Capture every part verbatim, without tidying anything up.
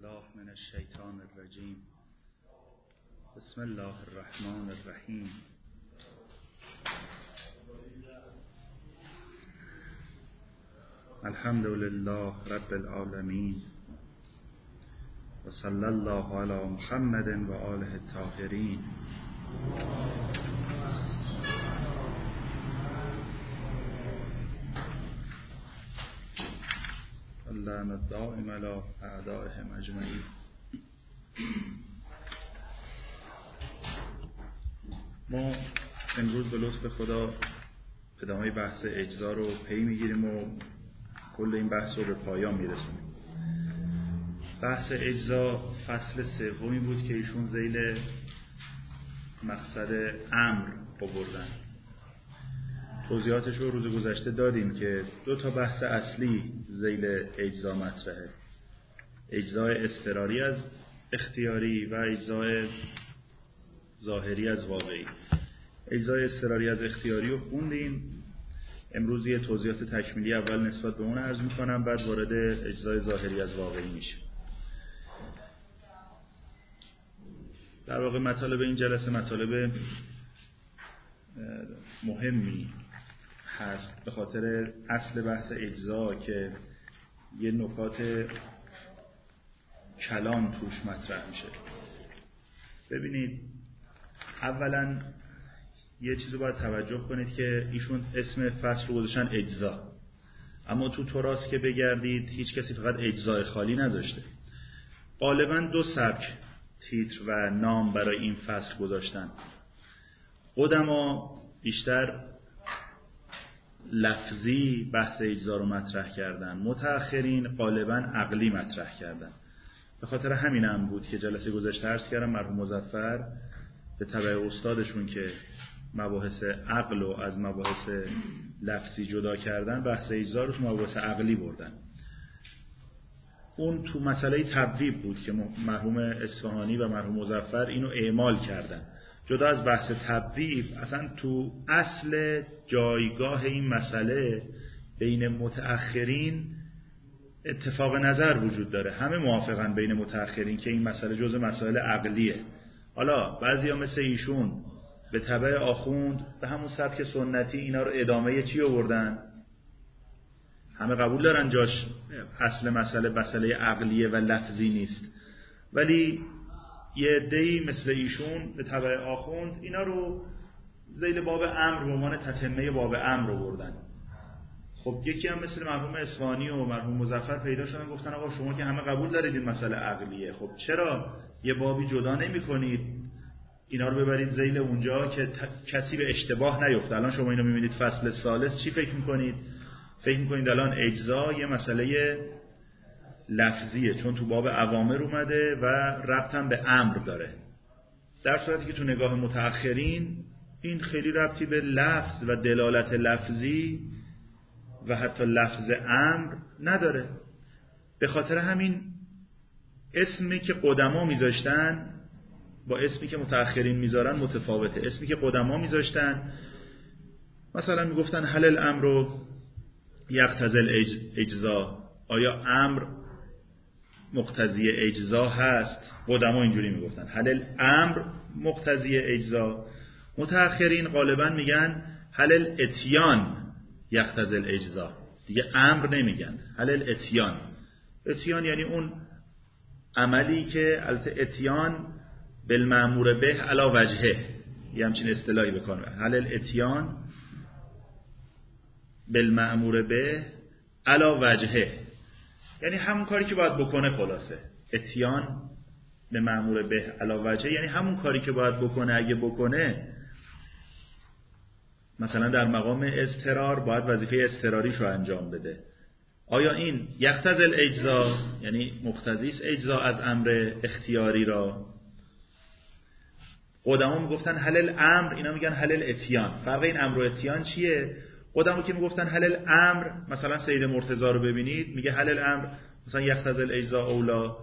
بالله من الشیطان الرجیم. بسم الله الرحمن الرحیم. الحمد لله رب العالمین و صلی الله علی محمد و آله الطاهرین. اللهم الدائم علی اعدائهم اجمعین. ما امروز به لطف خدا ادامه بحث اجزا رو پی میگیریم و کل این بحث رو به پایان میرسونیم. بحث اجزا فصل سومی بود که ایشون ذیل مقصد امر آوردن. توضیحاتش رو روز گذشته دادیم که دو تا بحث اصلی ذیل اجزا مطرحه: اجزای اضطراری از اختیاری و اجزای ظاهری از واقعی. اجزای اضطراری از اختیاری رو خوندیم. امروز یه توضیحات تکمیلی اول نسبت به اون عرض میکنم، بعد وارد اجزای ظاهری از واقعی میشه. در واقع مطالب این جلسه مطالب مهمی هست به خاطر اصل بحث اجزا که یه نکات کلان توش مطرح میشه. ببینید، اولا یه چیزو باید توجه کنید که ایشون اسم فصل رو گذاشتن اجزا، اما تو تراث که بگردید هیچ کسی فقط اجزای خالی نذاشته. غالبا دو سبک تیتر و نام برای این فصل گذاشتن. قدما بیشتر لفظی بحث اجزا رو مطرح کردن، متأخرین غالبا عقلی مطرح کردن. به خاطر همین هم بود که جلسه گذشته عرض کردم مرحوم مظفر به تبع استادشون که مباحث عقل رو از مباحث لفظی جدا کردن، بحث اجزا رو تو مباحث عقلی بردن. اون تو مسئله تبویب بود که مرحوم اصفهانی و مرحوم مظفر اینو اعمال کردن. جدا از بحث تبویب، اصلا تو اصل جایگاه این مسئله بین متأخرین اتفاق نظر وجود داره. همه موافقن بین متأخرین که این مسئله جزء مسائل عقلیه. حالا بعضیا مثل ایشون به تبع آخوند به همون سبک سنتی اینا رو ادامه چی آوردن؟ همه قبول دارن جاش اصل مسئله مسئله عقلیه و لفظی نیست، ولی یه عده‌ای مثل ایشون به تبع آخوند اینا رو ذیل باب امر به عنوان تتمه باب امر آوردن. خب یکی هم مثل مرحوم اصفهانی و مرحوم مظفر پیدا شدن گفتن آقا شما که همه قبول دارید این مسئله عقلیه، خب چرا یه بابی جدا نمی کنید اینا رو ببرید ذیل اونجا که ت... کسی به اشتباه نیفته؟ الان شما اینو میبینید فصل ثالث، چی فکر میکنید؟ فکر میکنید الان اجزا یه مسئله لفظیه چون تو باب اوامر اومده و ربط هم به امر داره، در صورتی که تو نگاه متأخرین این خیلی ربطی به لفظ و دلالت لفظی و حتی لفظ امر نداره. به خاطر همین اسمی که قدما میذاشتن با اسمی که متأخرین میذارن متفاوته. اسمی که قدما میذاشتن مثلا میگفتن هل الامر یقتضی الاجزا، آیا امر مقتضی اجزا هست؟ قدما اینجوری میگفتن هل الامر مقتضی اجزا. متأخرین غالبا میگن هل الاتیان یقتضی الاجزا، دیگه امر نمیگن، هل الاتیان. اتیان یعنی اون عملی که البته اتیان بالمأمور به علی وجهه، یه همچین اصطلاحی بکنه، هل الاتیان بالمأمور به علی وجهه، یعنی همون کاری که باید بکنه. خلاصه اتیان به مأمور به علی وجهه یعنی همون کاری که باید بکنه. اگه بکنه مثلا در مقام اضطرار باید وظیفه اضطراریش رو انجام بده. آیا این یقتضی الاجزا یعنی مقتضی است اجزا از امر اختیاری را؟ قدما میگفتن هل الامر، اینا میگن هل الاتیان. فرق این امر و اتیان چیه؟ قدما که میگفتن هل الامر، مثلا سید مرتضی رو ببینید میگه هل الامر مثلا یقتضی الاجزا اولا،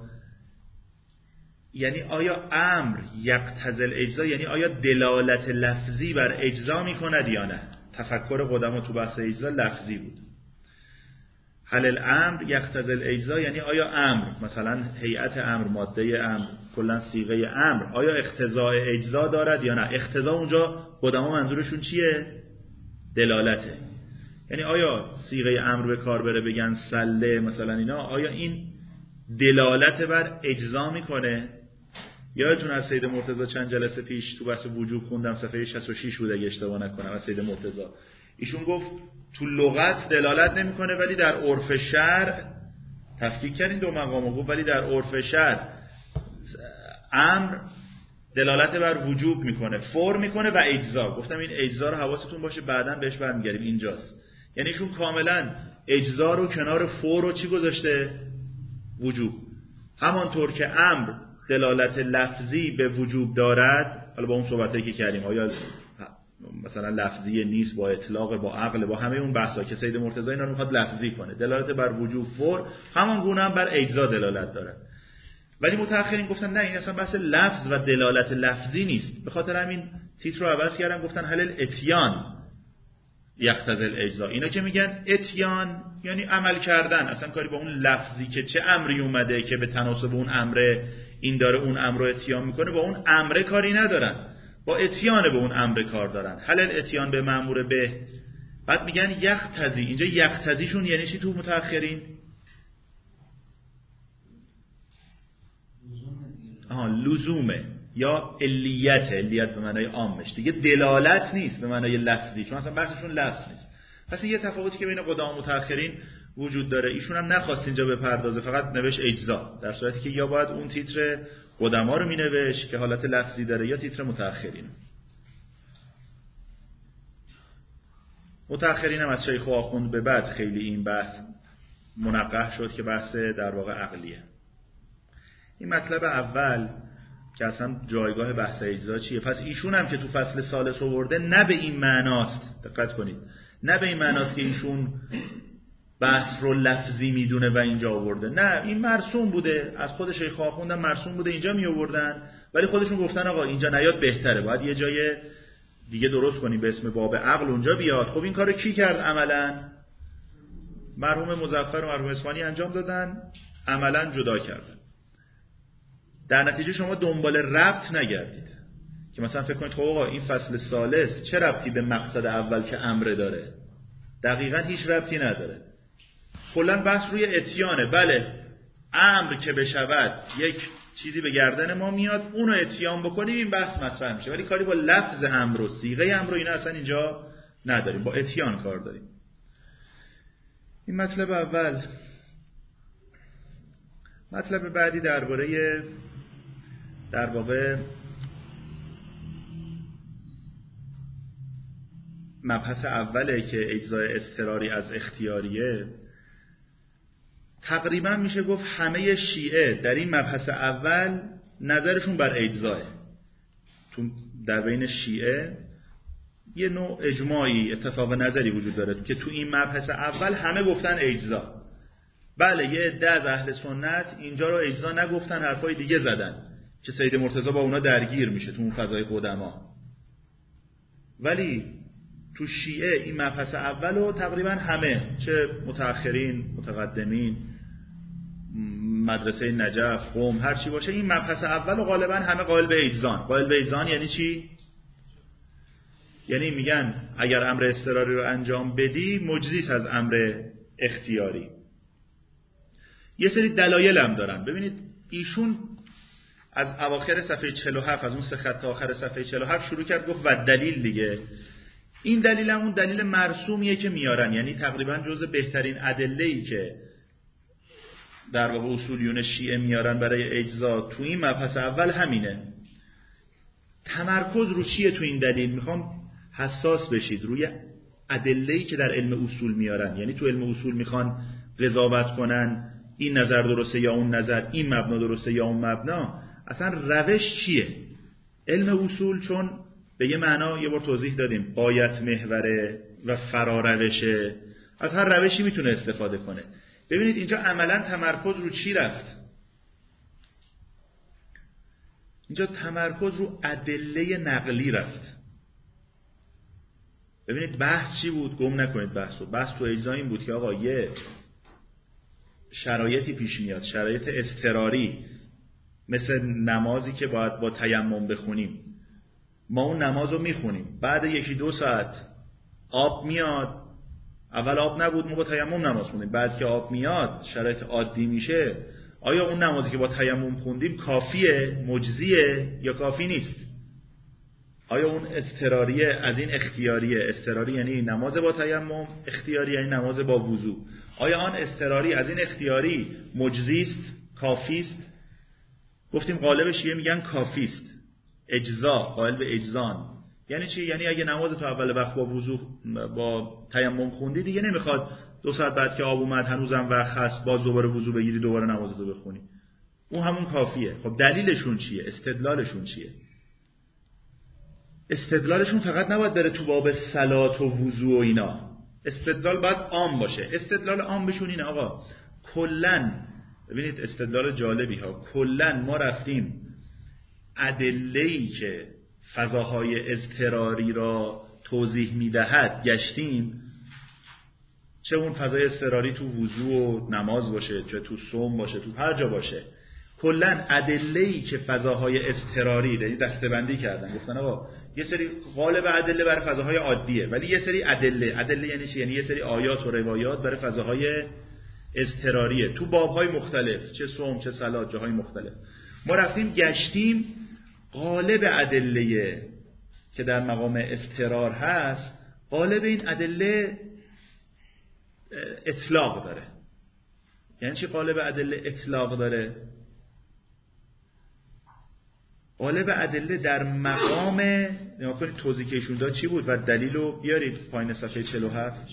یعنی آیا امر یقتضی الاجزا یعنی آیا دلالت لفظی بر اجزا میکند یا نه؟ تفکر قدما تو بحث اجزا لفظی بود. هل الامر یقتضی الاجزا، یعنی آیا امر، مثلا هیئت امر، ماده امر، کلا صیغه امر، آیا اقتضاء اجزا دارد یا نه؟ اقتضا اونجا قدما منظورشون چیه؟ دلالته. یعنی آیا صیغه امر به کار بره بگن سله مثلا اینا، آیا این دلالت بر اجزا میکنه؟ یادتون از سید مرتضی چند جلسه پیش تو بحث وجوب خوندم، صفحه شصت و شش بود اگه اشتباه نکنم، از سید مرتضی. ایشون گفت تو لغت دلالت نمیکنه ولی در عرف شرع، تفکیک کردین دو مقامو، گفت ولی در عرف شرع امر دلالت بر وجوب میکنه، فور میکنه و اجزا. گفتم این اجزا رو حواستون باشه، بعداً بهش برمیگردیم. اینجاست یعنی ایشون کاملا اجزا رو کنار فور رو چی گذاشته؟ وجوب. همانطور که امر دلالت لفظی به وجوب دارد، حالا با اون صحبتایی که کردیم آیا مثلا لفظی نیست، با اطلاق، با عقل، با همه اون بحثا که سید مرتضی اینا رو میخواد لفظی کنه، دلالت بر وجوب فور، همان گونه هم بر اجزا دلالت داره. ولی متأخرین گفتن نه، این اصلا بحث لفظ و دلالت لفظی نیست، به خاطر همین تیتر رو عوض کردن، گفتن هل الاتیان یقتضی الاجزا. اینا که میگن اتیان یعنی عمل کردن، اصلا کاری با اون لفظی که چه امری اومده که به تناسب اون امره این داره اون امر رو اتیان میکنه، با اون امره کاری ندارن، با اتیان به اون امر کار دارن. هل الاتیان به مأمور به. بعد میگن یقتضی، اینجا یقتضیشون یعنی چی تو متأخرین؟ آها لزومه یا علیت، علیت به معنای عامش دیگه، دلالت نیست به معنای لفظی، چون اصلا بحثشون لفظ نیست. پس یه تفاوتی که بین قدام و متأخرین وجود داره. ایشون هم نخواست اینجا بپردازه، فقط نوشت اجزا، در صورتی که یا باید اون تیتر قدما رو مینوشت که حالت لفظی داره یا تیتر متأخرین. متأخرین هم از شیخ آخوند به بعد خیلی این بحث منقح شد که بحث در واقع عقلیه. این مطلب اول که اصلا جایگاه بحث اجزا چیه. پس ایشون هم که تو فصل ثالث آورده نه به این معناست، دقت کنید، نه به این معناست که ایشون بحث رو لفظی میدونه و اینجا آورده، نه، این مرسوم بوده، از خود شیخ آخوند مرسوم بوده اینجا می آوردن، ولی خودشون گفتن آقا اینجا نیاد بهتره، باید یه جای دیگه درست کنیم به اسم باب عقل اونجا بیاد. خب این کارو کی کرد عملاً؟ مرحوم مظفر و مرحوم اصفهانی انجام دادن، عملاً جدا کردن. در نتیجه شما دنبال ربط نگردید که مثلا فکر کنید خب آقا این فصل ثالث چه ربطی به مقصد اول که امر داره؟ دقیقاً هیچ ربطی نداره. کلاً بحث روی اتیانه. بله امر که بشود یک چیزی به گردن ما میاد، اونو اتیان بکنیم، این بحث مطرح میشه، ولی کاری با لفظ امر و صیغه امر و اینا اصلا اینجا نداریم، با اتیان کار داریم. این مطلب اول. مطلب بعدی درباره در واقع مبحث اوله که اجزای اضطراری از اختیاریه. تقریبا میشه گفت همه شیعه در این مبحث اول نظرشون بر اجزاه. تو در بین شیعه یه نوع اجماعی، اتفاق نظری وجود داره که تو این مبحث اول همه گفتن اجزا. بله یه عده از اهل سنت اینجا رو اجزا نگفتن، حرفای دیگه زدن که سید مرتضی با اونا درگیر میشه تو اون فضای قدما، ولی تو شیعه این مبحث اول رو تقریبا همه، چه متأخرین، متقدمین، مدرسه نجف، قم، هر چی باشه، این مبحث اول رو غالبا همه قائل به اجزان. قائل به اجزان یعنی چی؟ یعنی میگن اگر امر اضطراری رو انجام بدی مجزیس از امر اختیاری. یه سری دلایل هم دارن. ببینید ایشون از اواخر صفحه چهل و هفت، از اون سه خط تا آخر صفحه چهل و هفت شروع کرد گفت و دلیل دیگه. این دلیل هم اون دلیل مرسومیه که میارن، یعنی تقریبا جزء بهترین ادله‌ای که در واقع اصولیون شیعه میارن برای اجزا تو این مبحث اول همینه. تمرکز رو چیه تو این دلیل؟ میخوام حساس بشید روی ادله‌ای که در علم اصول میارن. یعنی تو علم اصول میخوان قضاوت کنن این نظر درسته یا اون نظر، این مبنا درسته یا اون مبنا، اصلا روش چیه؟ علم اصول چون به یه معنا یه بار توضیح دادیم غایت محوره و فراروشه، از هر روشی میتونه استفاده کنه. ببینید اینجا عملا تمرکز رو چی رفت؟ اینجا تمرکز رو ادله نقلی رفت. ببینید بحث چی بود؟ گم نکنید بحثو. بحث تو اجزا این بود که آقا یه شرایطی پیش میاد، شرایط اضطراری، مثل نمازی که باید با تیمم بخونیم. ما اون نماز رو میخونیم، بعد یکی دو ساعت آب میاد، اول آب نبود ما با تیمم نماز خوندیم، بعد که آب میاد شرایط عادی میشه، آیا اون نمازی که با تیمم خوندیم کافیه، مجزیه یا کافی نیست؟ آیا اون اضطراریه از این اختیاریه؟ اضطراری یعنی نماز با تیمم، اختیاری یعنی نماز با وضو. آیا آن اضطراری از این اختیاری مجزیست، کافیست؟ گفتیم غالبش یه میگن کافیست، اجزا، قائل به اجزان. یعنی چی؟ یعنی اگه نماز تو اول وقت با وضو با تیمم خوندی دیگه نمیخواد دو ساعت بعد که آب اومد هنوزم وقت هست باز دوباره وضو بگیری دوباره نمازتو بخونی. اون همون کافیه. خب دلیلشون چیه؟ استدلالشون چیه؟ استدلالشون فقط نباید بره تو باب صلات و وضو و اینا. استدلال باید عام باشه. استدلال عام بشون اینه آقا کلن، ببینید استدلال جالبی ها، کلن ما رفتیم ادله‌ای که فضاهای اضطراری را توضیح میدهد گشتیم، چه اون فضای اضطراری تو وضو و نماز باشه، چه تو صوم باشه، تو هر جا باشه، کلن ادله‌ای که فضاهای اضطراری یعنی دسته‌بندی کردن، گفتن آقا یه سری غالب ادله برای فضاهای عادیه، ولی یه سری ادله، ادله یعنی چی؟ یعنی یه سری آیات و روایات برای فضاهای اضطراریه تو بابهای مختلف، چه صوم چه صلات، جاهای مختلف. ما رفتیم گشتیم غالب ادله که در مقام اضطرار هست، غالب این ادله اطلاق داره. یعنی چی غالب ادله اطلاق داره؟ غالب ادله در مقام، نگاه کنید توضیح که ایشون داد چی بود و دلیلو بیارید پایین صفحه چهل و هفت.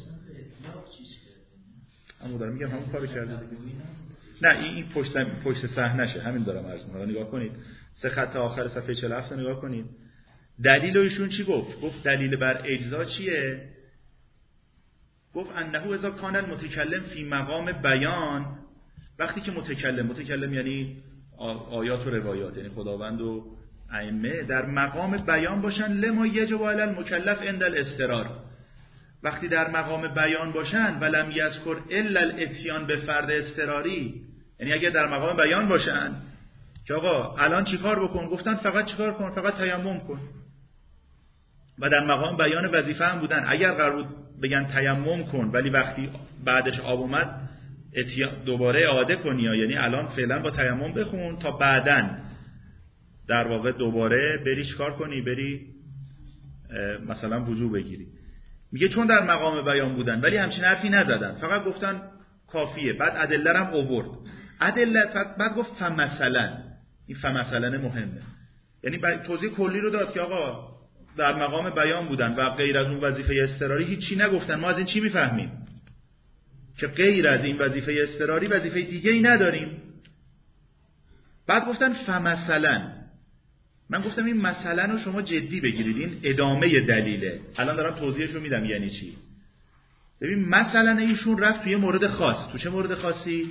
همون دارم میگم همون کارو کرده دیگه. نه این این پشت پشت صحنشه، همین دارم عرض می‌کنم. نگاه کنید سه خط آخر صفحه چهل و هفت رو نگاه کنید. دلیلو ایشون چی گفت؟ گفت دلیل بر اجزا چیه؟ گفت انه اذا کان المتکلم فی مقام بیان، وقتی که متکلم، متکلم یعنی آیات و روایات، یعنی خداوند و ائمه در مقام بیان باشن، لما یجب علی المکلف عند الاضطرار، وقتی در مقام بیان باشن ولم یذکر الا الاتیان به فرد اضطراری، یعنی اگه در مقام بیان باشن که آقا الان چیکار بکن، گفتن فقط چیکار کن، فقط تیمم کن، و در مقام بیان وظیفه هم بودن، اگر قرار بود بگن تیمم کن ولی وقتی بعدش آب اومد دوباره اعاده کنی، یعنی الان فعلا با تیمم بخون تا بعدن در واقع دوباره بری چیکار کنی، بری مثلا وضو بگیری. میگه چون در مقام بیان بودن ولی همچین حرفی نزدن، فقط گفتن کافیه، بعد ادله هم آورد، ادله بعد گفت فمثلا، این فمثلا مهمه، یعنی توضیح کلی رو داد که آقا در مقام بیان بودن و غیر از اون وظیفه اضطراری هیچی نگفتن، ما از این چی میفهمیم؟ که غیر از این وظیفه اضطراری وظیفه دیگه ای نداریم. بعد گفتن فمثلا، من گفتم این مثلا رو شما جدی بگیرید، این ادامه دلیله، الان دارم توضیحش رو میدم یعنی چی. ببین مثلا ایشون رفت توی مورد خاص، تو چه مورد خاصی؟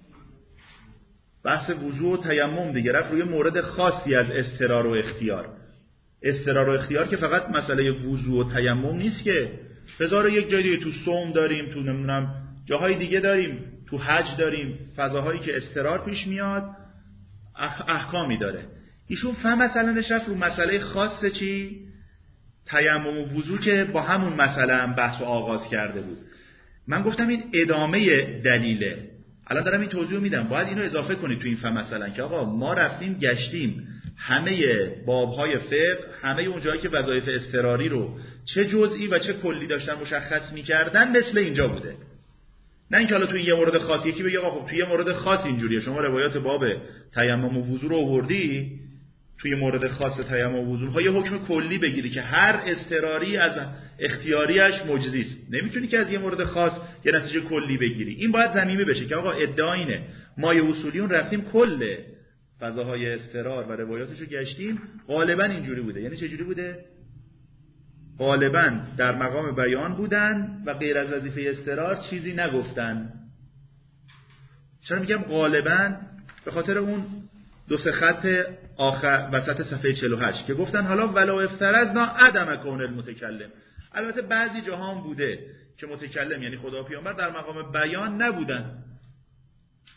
بحث وضو و تیمم دیگه، رفت روی مورد خاصی از اضطرار و اختیار. اضطرار و اختیار که فقط مسئله وضو و تیمم نیست که، هزار و یک جای دیگه، تو صوم داریم، تو نمیدونم جاهای دیگه داریم، تو حج داریم، فضاهایی که اضطرار پیش میاد احکامی داره. ایشون فهم مثلا نشرف رو مسئله خاص چی؟ تیمم و وضو که با همون مسئله هم بحث و آغاز کرده بود. من گفتم این ادامه دلیله، الان دارم این توضیح میدم، باید اینو اضافه کنید تو این فهم مثلا که آقا ما رفتیم گشتیم همه بابهای فقه، همه اون جایی که وظایف اضطراری رو چه جزئی و چه کلی داشتن مشخص میکردن مثل اینجا بوده. نه اینکه حالا تو یه مورد خاص یکی بگه آقا خب تو یه مورد خاص اینجوریه، شما روایات باب تیمم و وضو رو آوردی، توی مورد خاص تیمم و وضو ها یه حکم کلی بگیری که هر اضطراری از اختیاریش مجزی است. نمیتونی که از یه مورد خاص یه نتیجه کلی بگیری. این باید ضمیمه بشه که آقا ادعا اینه ما یه اصولیون رفتیم کل فضاهای اضطرار و روایاتشو گشتیم، غالبا اینجوری بوده. یعنی چه جوری بوده؟ غالبا در مقام بیان بودن و غیر از وظیفه اضطرار چیزی نگفتن. چرا میگم غالبا؟ به خاطر اون دو سه خط آخر وسط صفحه چهل و هشت که گفتن حالا ولو افترضنا عدم کون المتکلم. البته بعضی جاها هم بوده که متکلم یعنی خدا و پیامبر در مقام بیان نبودن،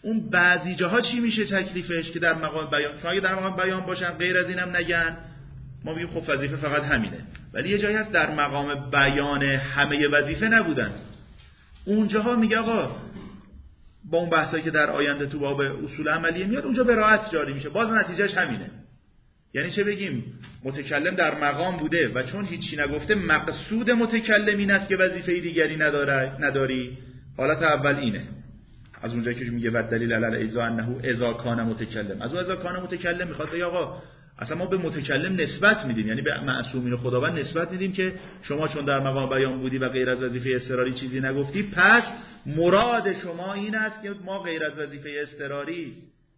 اون بعضی جاها چی میشه تکلیفش که در مقام بیان، چون اگه در مقام بیان باشن غیر از اینم نگن ما میگیم خب وظیفه فقط همینه. ولی یه جایی هست در مقام بیان همه وظیفه نبودن، اونجاها میگه آقا با اون بحثایی که در آینده تو باب اصول عملیه میاد اونجا براءت جاری میشه، باز نتیجهش همینه. یعنی چه بگیم متکلم در مقام بوده و چون هیچی نگفته مقصود متکلم این است که وظیفه دیگری نداره نداری. حالت اول اینه، از اونجایی که میگه و دلیل علی الاجزاء انه اذا کان متکلم، از اون اذا کان متکلم میخواد بگه آقا اصلا ما به متکلم نسبت میدیم، یعنی به معصومین خداوند نسبت میدیم که شما چون در مقام بیان بودی و غیر از وظیفه اضطراری چیزی نگفتی، پس مراد شما این است که ما غیر از وظیفه اضطراری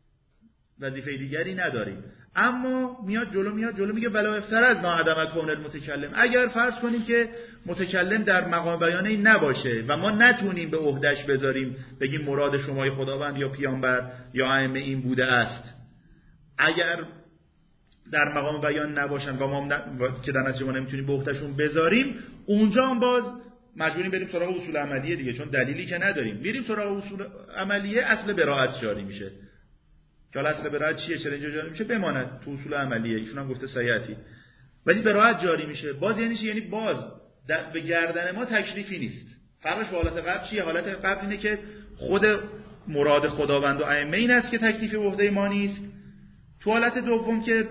وظیفه دیگری نداریم. اما میاد جلو میاد جلو میگه بلا افترضنا عدم کون المتکلم، اگر فرض کنیم که متکلم در مقام بیان این نباشه و ما نتونیم به عهدهش بذاریم بگیم مراد شمای خداوند یا پیامبر یا ائمه این بوده است، اگر در مقام بیان نباشن و ما ن... که در نتیجه ما نمیتونیم به عهدهشون بذاریم، اونجا هم باز مجبوریم بریم سراغ اصول عملیه دیگه، چون دلیلی که نداریم. میریم سراغ اصول عملیه، اصل براءت جاری میشه. که حالا اصل براءت چیه، چرا اینجا جاری میشه؟ بماند تو اصول عملیه، ایشون هم گفته سیاتی، ولی براءت جاری میشه. باز یعنی چی؟ یعنی باز در... به گردن ما تکلیفی نیست. فرقش با حالت قبل چیه؟ حالت قبل اینه که خود مراد خداوند و ائمه این است که تکلیف به عهده ما نیست. تو حالت دوم که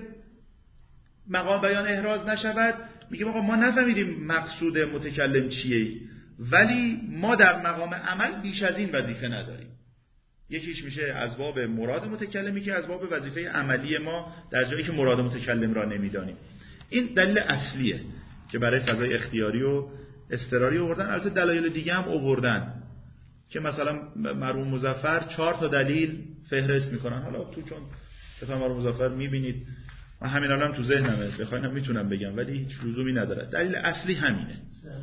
مقام بیان احراز نشود، میگه آقا ما نفهمیدیم مقصود متکلم چیه، ولی ما در مقام عمل بیش از این وظیفه نداریم. یکیش میشه از باب مراد متکلمی که از باب وظیفه عملی ما در جایی که مراد متکلم را نمیدانیم. این دلیل اصلیه که برای فضای اختیاری و اضطراری آوردن. البته دلایل دیگه هم آوردن که مثلا مرحوم مظفر چهار تا دلیل فهرست میکنن. حالا تو چون کتاب مرحوم مظفر میبینید، من همین الان تو ذهنمه، بخواید میتونم بگم ولی هیچ لزومی نداره. دلیل اصلی همینه.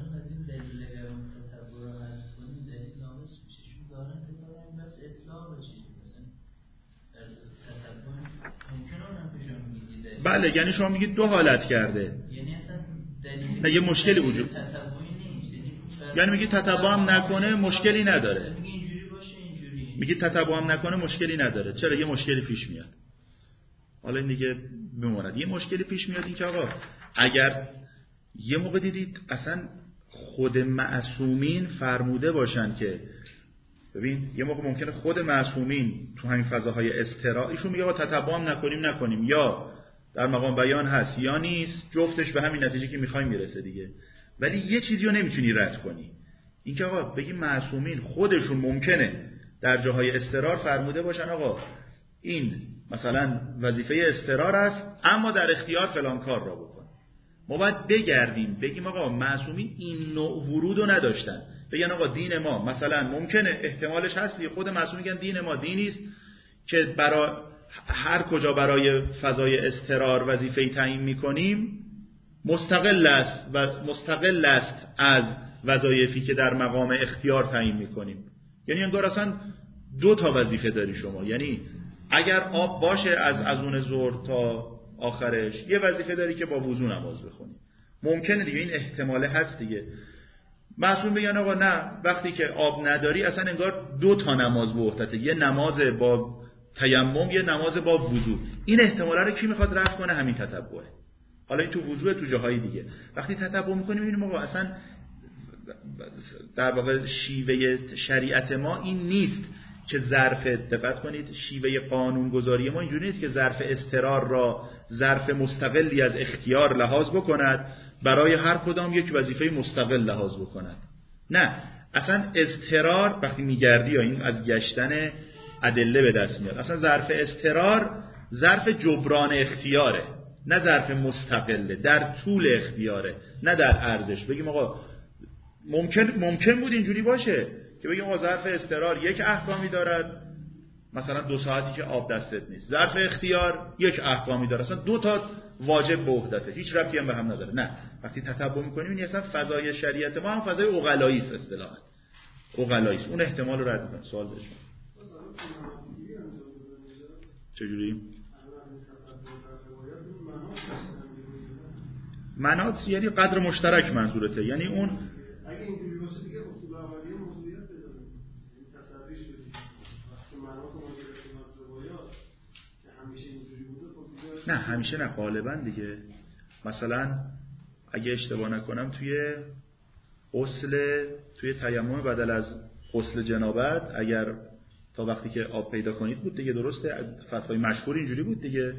بله، یعنی شما میگید دو حالت کرده، نه یه مشکلی وجود، یعنی میگید تتبع هم نکنه مشکلی نداره، میگید تتبع هم نکنه مشکلی نداره. چرا؟ یه مشکلی پیش میاد. حالا این دیگه بماند. یه مشکلی پیش میاد این که آقا اگر یه موقع دیدید اصلا خود معصومین فرموده باشن که ببین یه موقع ممکنه خود معصومین تو همین فضاهای استراحت ایشون میگه آقا تتبع هم نکنیم نکنیم، یا در مقام بیان هست یا نیست، جفتش به همین نتیجه که میخوایم میرسه دیگه. ولی یه چیزی رو نمیتونی رد کنی، این که آقا بگی معصومین خودشون ممکنه در جاهای استرار فرموده باشن آقا این مثلا وظیفه استرار است اما در اختیار فلان کار را بکن. ما باید بگردیم بگیم آقا معصومین این نوع ورود رو نداشتن، بگن آقا دین ما مثلا ممکنه احتمالش هستی خود معصومین میگن دین ما دینی است که برای هر کجا برای فضای استرار وظیفه تعیین میکنیم مستقل است و مستقل است از وظایفی که در مقام اختیار تعیین میکنیم. یعنی انگار اصلا دو تا وظیفه داری شما، یعنی اگر آب باشه از اذان ظهر تا آخرش یه وظیفه داری که با وضو نماز بخونی. ممکنه دیگه، این احتماله هست دیگه. معصوم بگن آقا نه وقتی که آب نداری اصلا انگار دو تا نماز به عهدته، یه نماز با تیمم یه نماز با وضو. این احتماله رو کی میخواد رفع کنه؟ همین تتبعه. حالا این تو وضو تو جاهای دیگه وقتی تتبع میکنیم میبینیم آقا اصلا در واقع شیوه شریعت ما این نیست که ظرف، دقت کنید، شیوه قانونگذاری ما اینجوری نیست که ظرف استرار را ظرف مستقلی از اختیار لحاظ بکند برای هر کدام یک وظیفه مستقل لحاظ بکند. نه، اصلا استرار وقتی میگردی یا این از گشتن ادله به دست میاد، اصلا ظرف استرار ظرف جبران اختیاره، نه ظرف مستقله، در طول اختیاره نه در ارزش. بگیم آقا ممکن ممکن بود اینجوری باشه که بگیم آقا ظرف استرار یک احکامی دارد، مثلا دو ساعتی که آب دستت نیست. ظرف اختیار یک احکامی داره، اصلا دو تا واجب به عهدته، هیچ ربطی هم به هم نداره. نه، وقتی تتبع می‌کنیم این اصلا فضای شریعت ما هم فضای عقلایی است، اصطلاحاً عقلایی است. اون احتمال رو رد می‌کنه. سوال بشه چجوری؟ مناط یعنی قدر مشترک منظورته، یعنی اون اگه اینجوری باشه دیگه اصول عملی موضوعیت داره، این تصویرش بدید وقتی مناط نه همیشه نه، غالبا دیگه. مثلا اگه اشتباه نکنم توی غسل توی تیمم بدل از غسل جنابت اگر تا وقتی که آب پیدا کنید بود دیگه، درسته؟ فتوای مشهور اینجوری بود دیگه.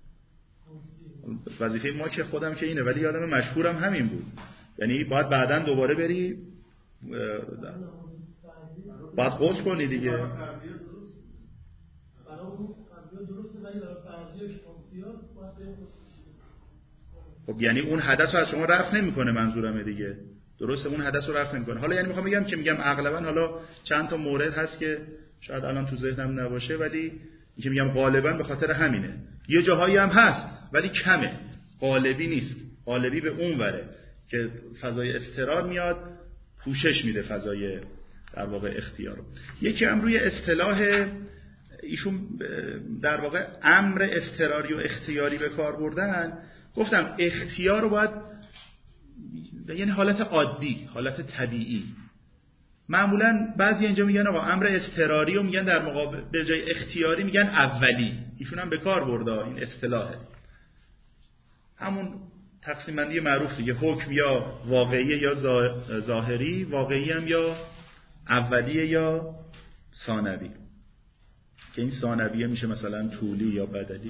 وظیفه ما که خودم که اینه، ولی یادم مشهورم همین بود، یعنی باید بعداً دوباره بری باید غسل کنی دیگه. خب یعنی اون حدث رو از شما رفع نمی‌کنه، منظورمه دیگه، درسته؟ اون حدث رو رفع نمی‌کنه. حالا یعنی میخوام بگم که میگم اغلباً، حالا چند تا مورد هست که شاید الان تو ذهنم نباشه، ولی اینکه میگم غالباً به خاطر همینه. یه جاهایی هم هست ولی کمه، غالبی نیست. غالبی به اون وره که فضای اضطرار میاد پوشش میده فضای در واقع اختیار رو. یکی هم روی اصطلاح ایشون در واقع امر اضطراری و اختیاری به کار بردن. گفتم اختیار رو باید، یعنی حالت عادی، حالت طبیعی. معمولا بعضی اینجا میگن آقا امر اضطراری رو میگن در مقابل به جای اختیاری میگن اولی. ایشون هم به کار برده این اصطلاحه، همون تقسیم بندی معروف دیگه، حکم یا واقعی یا ظاهری، واقعی هم یا اولیه یا ثانوی، که این ثانویه میشه مثلا طولی یا بدلی.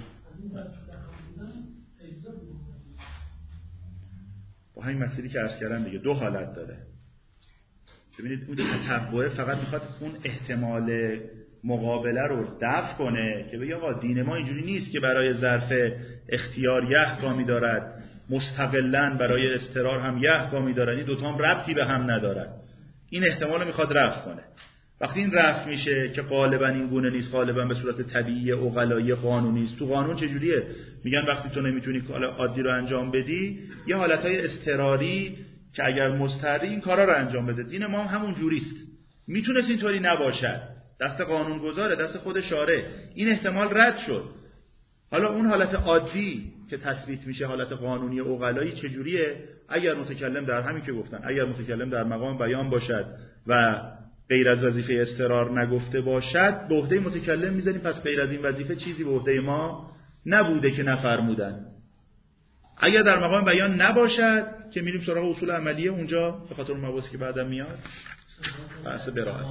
با همین مسئله که عرض کردم دیگه، دو حالت داره. ببینید اون تتبعه فقط میخواد اون احتمال مقابله رو دفع کنه که بگه آقا دین ما اینجوری نیست که برای ظرف اختیار یه احکامی دارد، مستقلاً برای اضطرار هم یه احکامی دارد، این دوتا هم ربطی به هم ندارد. این احتمال رو میخواد رفع کنه. وقتی این رفع میشه که غالباً این گونه نیست، غالباً به صورت طبیعی عقلایی قانونی است. تو قانون چجوریه؟ میگن وقتی تو نمیتونی کار عادی رو انجام بدی، یه حالتهای اضطراری که اگر مضطری این کارا رو انجام بده. دین ما هم همون جوریست. میتونست اینطوری نباشد، دست قانون گذاره، دست خود شارع. این احتمال رد شد. حالا اون حالت عادی که تثبیت میشه، حالت قانونی عقلایی چجوریه؟ اگر متکلم در همین که گفتن، اگر متکلم در مقام بیان باشد و غیر از وظیفه اضطرار نگفته باشد، به عهده متکلم میذاریم، پس غیر از این وظیفه چیزی به عهده ما نبوده که نفرمودن. اگر در مقام بیان نباشد که میریم سراغ اصول عملیه، اونجا به خاطر اون مباحثی که بعدم میاد بحث براءت.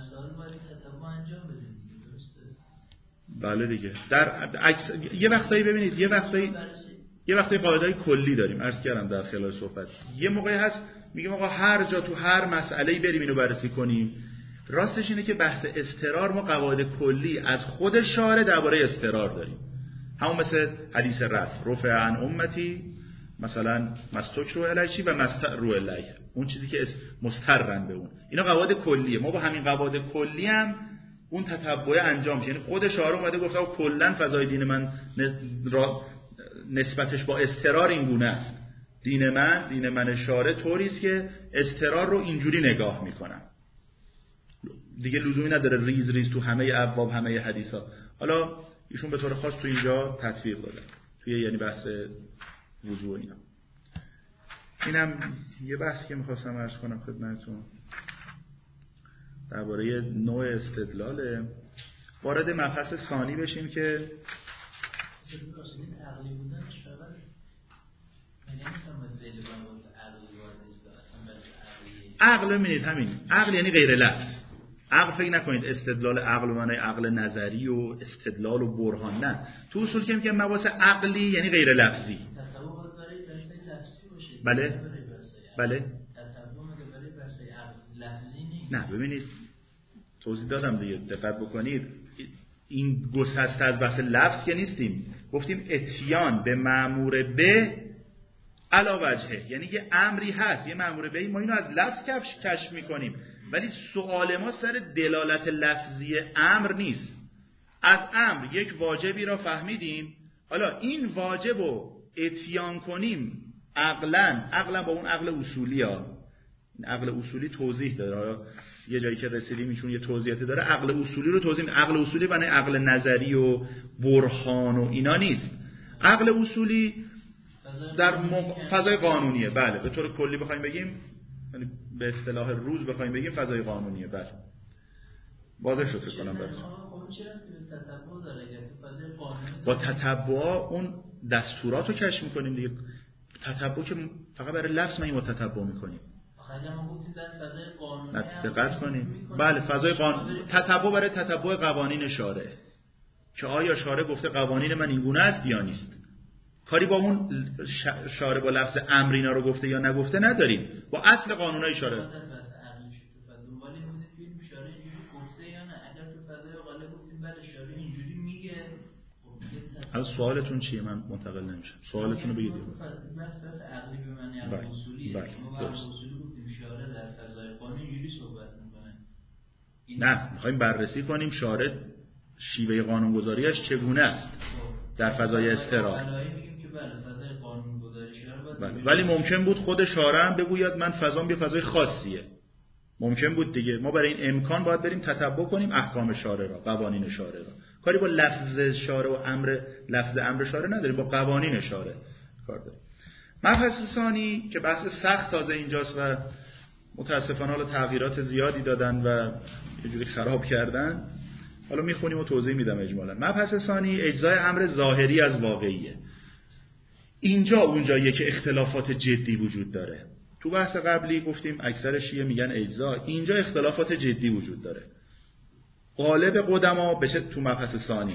بله دیگه. در عکس یه وقتایی ببینید، یه وقتایی یه وقتایی قاعده‌ای کلی داریم، عرض کردم در خلال صحبت. یه موقعی هست میگیم آقا هر جا تو هر مسئله‌ای بریم اینو بررسی کنیم. راستش اینه که بحث اضطرار ما قواعد کلی از خود شارع درباره اضطرار داریم. همون مثل حدیث رفع، رفع عن امتی، مثلا مستوک رو الیشی و مستر رو الیه، اون چیزی که مسترن به اون. اینا قواعد کلیه. ما با همین قواعد کلی هم اون تتبع انجام میشه. یعنی خود شارع اومده گفته کلا فضای دین من نسبتش با اضطرار این گونه است. دین من، دین من شارع طوری است که اضطرار رو اینجوری نگاه میکنم. دیگه لزومی نداره ریز ریز تو همه ابواب همه حدیثا. حالا ایشون به طور خاص تو اینجا تطبیق دادن، توی یعنی بحث وضوء اینا. اینم یه بحثی که میخواستم عرض کنم خدمتتون درباره نوع استدلاله. وارد مبحث ثانی بشیم که عقلی بودن شاید عقل ببینید همین عقل یعنی غیر لفظ. عقل فکر نکنید استدلال عقل و معنای عقل نظری و استدلال و برهان، نه. تو اصول که میگم مباحث عقلی یعنی غیر لفظی. بله بله نه ببینید توضیح دادم دیگه، دقت بکنید. این گسسته از بحث لفظ که نیستیم. گفتیم اتیان به مأمور به علا وجهه، یعنی یه امری هست، یه مأمور به، ما اینو از لفظ کشف میکنیم، ولی سوال ما سر دلالت لفظی امر نیست. از امر یک واجبی را فهمیدیم، حالا این واجب رو اتیان کنیم عقلاً، عقلاً با اون عقل اصولی ها. عقل اصولی توضیح داره، یه جایی که رسیدیم ایشون یه توضیحاتی داره. عقل اصولی رو توضیح، عقل اصولی معنی عقل نظری و برهان و اینا نیست. عقل اصولی در مق... فضای قانونیه. بله به طور کلی بخوایم بگیم، یعنی به اصطلاح روز بخوایم بگیم فضای قانونیه. بله واضح شد فکر کنم. بله با تتبع اون دستورات رو کشف میکنیم دیگه. تتبع که فقط برای لفظ ما این تتبع میکنیم. دقت کنیم. بله فضای قانون، تتبع برای تتبع قوانین شارع، که آیا شارع گفته قوانین من این گونه است یا نیست. کاری با اون شارع با لفظ امر اینا رو گفته یا نگفته نداریم، با اصل قانونای شارع. از سوالتون چیه؟ من منتقل نمیشم. سوالتون رو بگید. بله بله درست. نه میخوایم بررسی کنیم شارع شیوه قانونگذاریش چگونه است در فضای استقرار. بله. ولی ممکن بود خود شارع هم بگوید من فضام یه فضای خاصیه. ممکن بود دیگه. ما برای این امکان باید بریم تتبع کنیم احکام شارع را، قوانین شارع را. کاری با لفظ شارع و امر لفظ امر شارع نداریم، با قوانین شارع کار داریم. مبحث ثانی که بحث سخت تازه اینجاست و متاسفانه حالا تغییرات زیادی دادن و یه جوری خراب کردن، حالا میخونیم و توضیح میدم اجمالا. مبحث ثانی اجزای امر ظاهری از واقعیه. اینجا اونجاییه که اختلافات جدی وجود داره. تو بحث قبلی گفتیم اکثر شیعه میگن اجزا، اینجا اختلافات جدی وجود داره. غالب قدما بشه تو مبحث ثانی،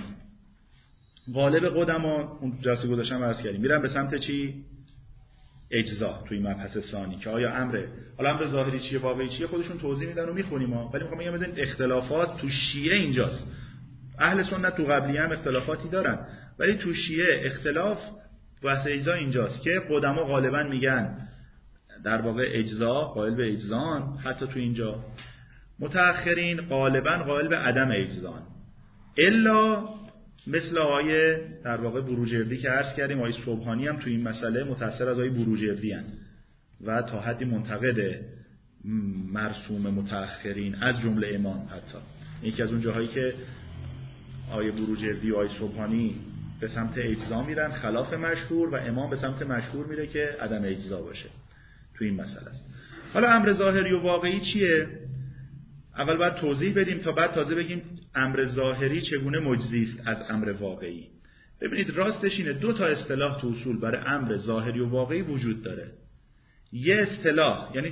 غالب قدما اون جلسه گذاشتم عرض کردیم میرن به سمت چی؟ اجزا توی مبحث ثانی، که آیا امر حالا امر ظاهری چیه واقعی چیه خودشون توضیح میدن و میخونیم ها. ولی میخوام بگم بدونید اختلافات تو شیعه اینجاست. اهل سنت تو قبلی هم اختلافاتی دارن، ولی تو شیعه اختلاف بحث اجزا اینجاست که قدما غالبا میگن در واقع اجزا قائل به اجزان، حتی تو اینجا متأخرین غالبا قائل به عدم اجزان، الا مثل آیه در واقع بروجردی که عرض کردیم. آیه صبحانی هم تو این مسئله متأثر از آیه بروجردی هن و تا حدی منتقد مرسوم متأخرین از جمله امام. حتی یکی از اون جاهایی که آیه بروجردی و آیه صبحانی به سمت اجزا میرن خلاف مشهور، و امام به سمت مشهور میره که عدم اجزا باشه تو این مسئله است. حالا امر ظاهری و واقعی چیه؟ اول باید توضیح بدیم تا بعد تازه بگیم امر ظاهری چگونه مجزی است از امر واقعی. ببینید راستش اینه دو تا اصطلاح تو اصول برای امر ظاهری و واقعی وجود داره. یه اصطلاح یعنی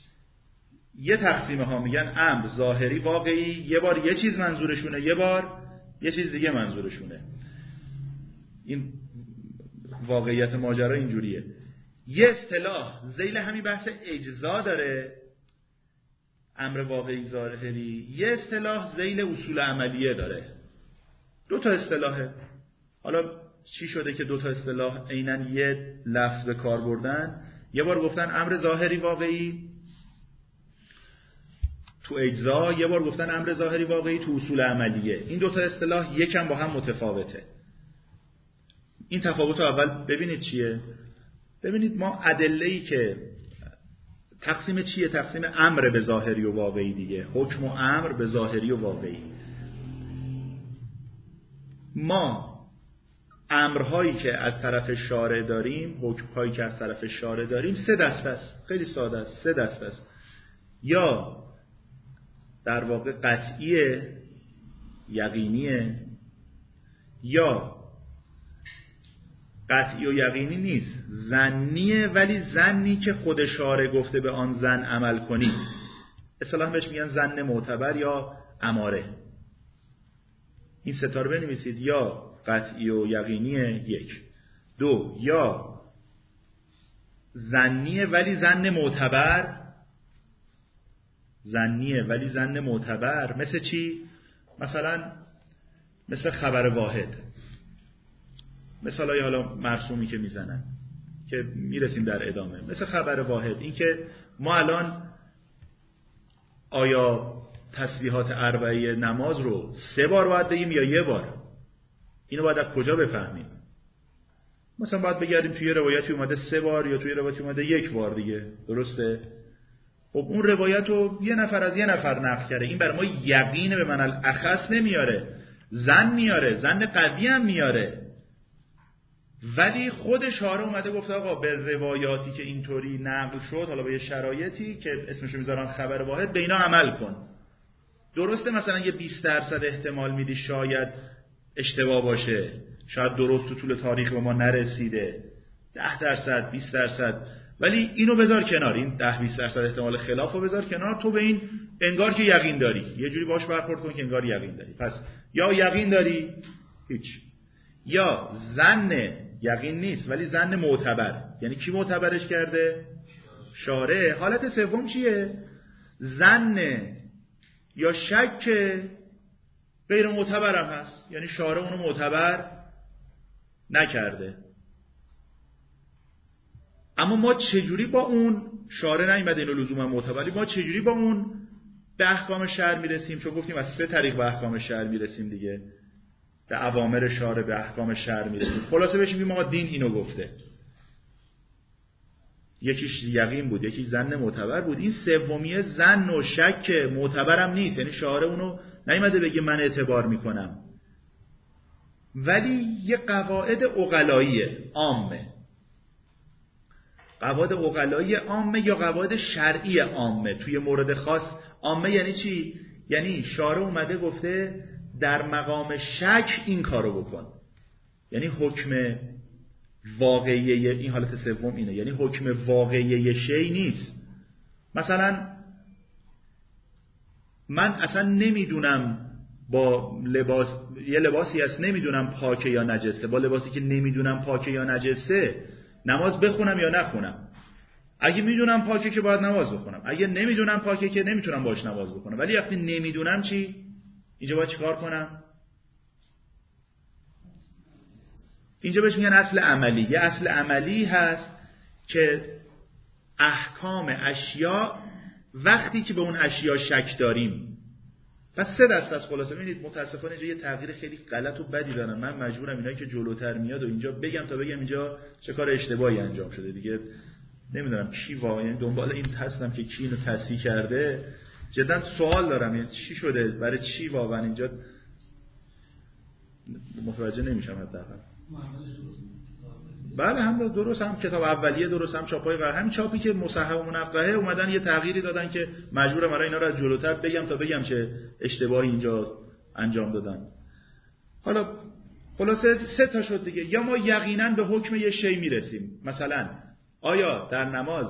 یه تقسیمه ها میگن امر ظاهری واقعی، یه بار یه چیز منظورشونه، یه بار یه چیز دیگه منظورشونه. این واقعیت ماجرا اینجوریه. یه اصطلاح ذیل همین بحث اجزا داره، امر واقعی ظاهری، یه اصطلاح ذیل اصول عملیه داره. دو تا اصطلاحه. حالا چی شده که دو تا اصطلاح عیناً یه لفظ به کار بردن؟ یه بار گفتن امر ظاهری واقعی تو اجزا، یه بار گفتن امر ظاهری واقعی تو اصول عملیه. این دو تا اصطلاح یکم با هم متفاوته. این تفاوت رو اول ببینید چیه. ببینید ما ادله‌ای که تقسیم چیه؟ تقسیم امر به ظاهری و واقعی دیگه، حکم و امر به ظاهری و واقعی. ما امرهایی که از طرف شارع داریم، حکمهایی که از طرف شارع داریم سه دسته است. خیلی ساده است، سه دسته است. یا در واقع قطعیه، یقینیه، یا قطعی و یقینی نیست، ظنیه، ولی ظنی که خود شارع گفته به آن ظن عمل کنی. اصطلاحاً بهش میگن ظن معتبر یا اماره. این سه تا رو بنویسید. یا قطعی و یقینیه یک. دو، یا ظنیه ولی ظن معتبر. ظنیه ولی ظن معتبر مثل چی؟ مثلا مثل خبر واحد. مثلا حالا مرسومی که میزنن که میرسیم در ادامه. مثل خبر واحد، این که ما الان آیا تسبیحات اربعه نماز رو سه بار باید بگیم یا یه بار؟ اینو باید از کجا بفهمیم؟ مثلا باید بگردیم توی روایتی اومده سه بار یا توی روایتی اومده یک بار دیگه، درسته؟ خب اون روایت رو یه نفر از یه نفر نقل کرده، این برای ما یقین به معنی الاخص نمیاره، ظن میاره، ظن قوی هم میاره. ولی خود شارع اومده گفته آقا به روایاتی که اینطوری نقل شد، حالا به یه شرایطی که اسمشو میذارن خبر واحد، به اینا عمل کن. درسته مثلا یه بیست درصد احتمال میدی شاید اشتباه باشه، شاید درست تو طول تاریخ به ما نرسیده، ده درصد بیست درصد، ولی اینو بذار کنار، این ده بیست درصد احتمال خلاف رو بذار کنار، تو به این انگار که یقین داری، یه جوری باش برخورد کن که انگار یقین داری. پس یا یقین داری هیچ، یا ظن یقین نیست ولی ظن معتبر. یعنی کی معتبرش کرده؟ شارع. حالت سوم چیه؟ ظن یا شک غیر معتبر هم هست، یعنی شارع اونو معتبر نکرده. اما ما چجوری با اون شارع نیامده اینو لزوما معتبری، ما چجوری با اون به احکام شرع میرسیم؟ چون گفتیم از سه طریق به احکام شرع میرسیم دیگه، به اوامر شارع، به احکام شرع میرسیم. خلاصه بشیم بگیم آقا دین اینو گفته، یکیش یقین بود، یکیش ظن معتبر بود، این سومیه ظن و شک معتبرم نیست، یعنی شارع اونو نیامده بگه من اعتبار میکنم، ولی یه قواعد عقلاییه عامه، قواعد عقلایی عامه یا قواعد شرعی عامه. توی مورد خاص عامه یعنی چی؟ یعنی شارع اومده گفته در مقام شک این کارو بکن، یعنی حکم واقعی، این حالت سوم اینه، یعنی حکم واقعی شی نیست. مثلا من اصلا نمیدونم با لباس، یه لباسی هست نمیدونم پاکه یا نجسه، با لباسی که نمیدونم پاکه یا نجسه نماز بخونم یا نخونم؟ اگه میدونم پاکه که باید نماز بخونم، اگه نمیدونم پاکه که نمیتونم باش نماز بخونم. ولی وقتی نمیدونم چی؟ اینجا باید چیکار کنم؟ اینجا بهش میگن اصل عملی. یه اصل عملی هست که احکام اشیاء وقتی که به اون اشیاء شک داریم. پس سه دست از خلاصه ببینید متاسفانه اینجا یه تغییر خیلی غلط و بدی دارن. من مجبورم اینایی که جلوتر میاد و اینجا بگم تا بگم اینجا چه کار اشتباهی انجام شده دیگه. نمیدونم کی واقعا دنبال این هستم که کی اینو تصحیح کرده. جدا سوال دارم یعنی چی شده، برای چی واقعا اینجا متوجه نمیشم. حداقل بله هم درست، هم کتاب اولیه درست، هم چاپای قبل، همین چاپی که مصحح و منقحه اومدن یه تغییری دادن که مجبورم برای اینا رو از جلوتر بگم تا بگم چه اشتباهی اینجا انجام دادن. حالا خلاصه سه تا شد دیگه. یا ما یقینا به حکم یه شی میرسیم، مثلا آیا در نماز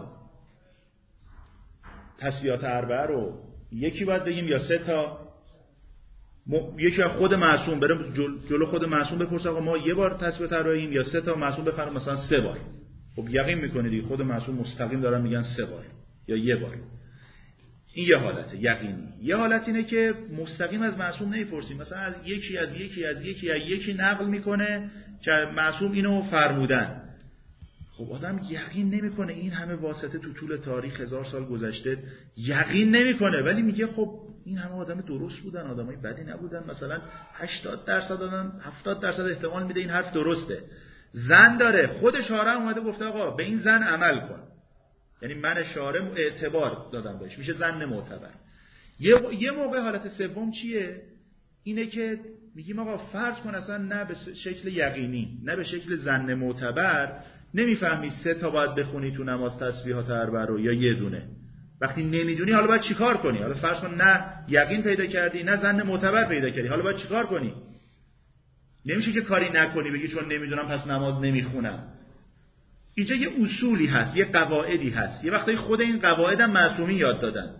تسبیحات اربعه رو یکی باید بگیم یا سه تا؟ م... یکی از خود معصوم بریم جل... جلو خود معصوم بپرسه آقا ما یه بار تسبیحات اربعه بگیم یا سه تا؟ معصوم بفرمایه مثلا سه بار. خب یقین میکنه دیگه، خود معصوم مستقیم دارن میگن سه بار یا یه بار. این یه حالته یقینی. یه حالت اینه که مستقیم از معصوم نمیپرسیم، مثلا از یکی از یکی از یکی از یکی نقل میکنه که معصوم اینو فرمودن. خب آدم یقین نمیکنه، این همه واسطه تو طول تاریخ هزار سال گذشته یقین نمیکنه، ولی میگه خب این همه آدم درست بودن، آدمای بدی نبودن، مثلا هشتاد درصد آدم هفتاد درصد احتمال میده این حرف درسته. زن داره، خود شارع اومده گفته آقا به این زن عمل کن، یعنی من شارع اعتبار دادم بهش، میشه زن معتبر. یه یه موقع حالت سوم چیه؟ اینه که میگیم آقا فرض کن اصلا نه به شکل یقینی نه به شکل زن معتبر نمیفهمی سه تا باید بخونی تو نماز تسبیحات اربعه رو یا یه دونه. وقتی نمیدونی حالا باید چیکار کنی؟ حالا فرض کن نه یقین پیدا کردی نه زن معتبر پیدا کردی، حالا باید چیکار کنی؟ نمیشه که کاری نکنی بگی چون نمیدونم پس نماز نمیخونم. اینجا یه اصولی هست، یه قواعدی هست. یه وقتایی خود این قواعد هم معصومی یاد دادن،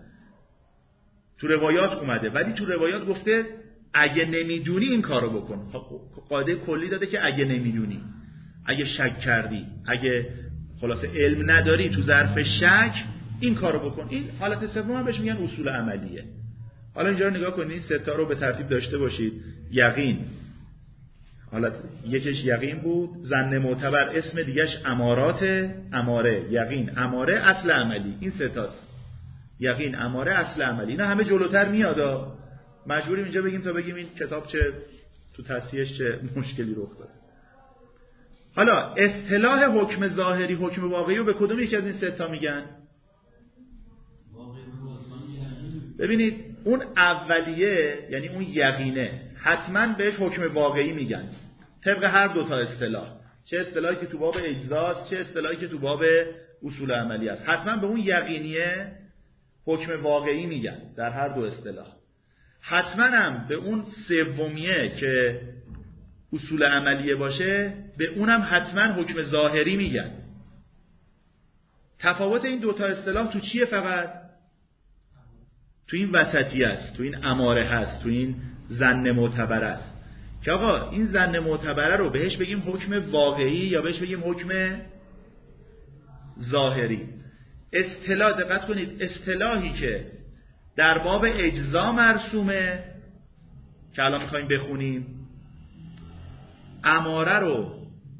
تو روایات اومده، ولی تو روایات گفته اگه نمیدونی این کارو بکن. قاعده کلی داده که اگه نمیدونی، اگه شک کردی، اگه خلاصه علم نداری، تو ظرف شک این کارو بکن. این حالت سوم هم بهش میگن اصول عملیه. حالا اینجا رو نگاه کنید، سه تا رو به ترتیب داشته باشید. یقین، حالت یکیش یقین بود، ظن معتبر اسم دیگهش امارات، اماره، یقین، اماره، اصل عملی. این سه تاست، یقین، اماره، اصل عملی. اینا همه جلوتر میاد، مجبوریم اینجا بگیم تا بگیم این کتاب چه تو تصحیحش چه مشکلی رخ داد. حالا اصطلاح حکم ظاهری، حکم واقعی رو به کدوم یکی از این سه تا میگن؟ ببینید اون اولیه یعنی اون یقینه حتما بهش حکم واقعی میگن طبق هر دو تا اصطلاح، چه اصطلاحی که تو باب اجزاست چه اصطلاحی که تو باب اصول عملی است. حتما به اون یقینیه حکم واقعی میگن در هر دو اصطلاح. حتما هم به اون سومیه که اصول عملیه باشه به اونم حتما حکم ظاهری میگن. تفاوت این دوتا اصطلاح تو چیه؟ فقط تو این وسطی است، تو این اماره هست، تو این ظن معتبر است که آقا این ظن معتبره رو بهش بگیم حکم واقعی یا بهش بگیم حکم ظاهری. اصطلاح، دقت کنید، اصطلاحی که در باب اجزا مرسومه که الان میخوایم بخونیم، اماره رو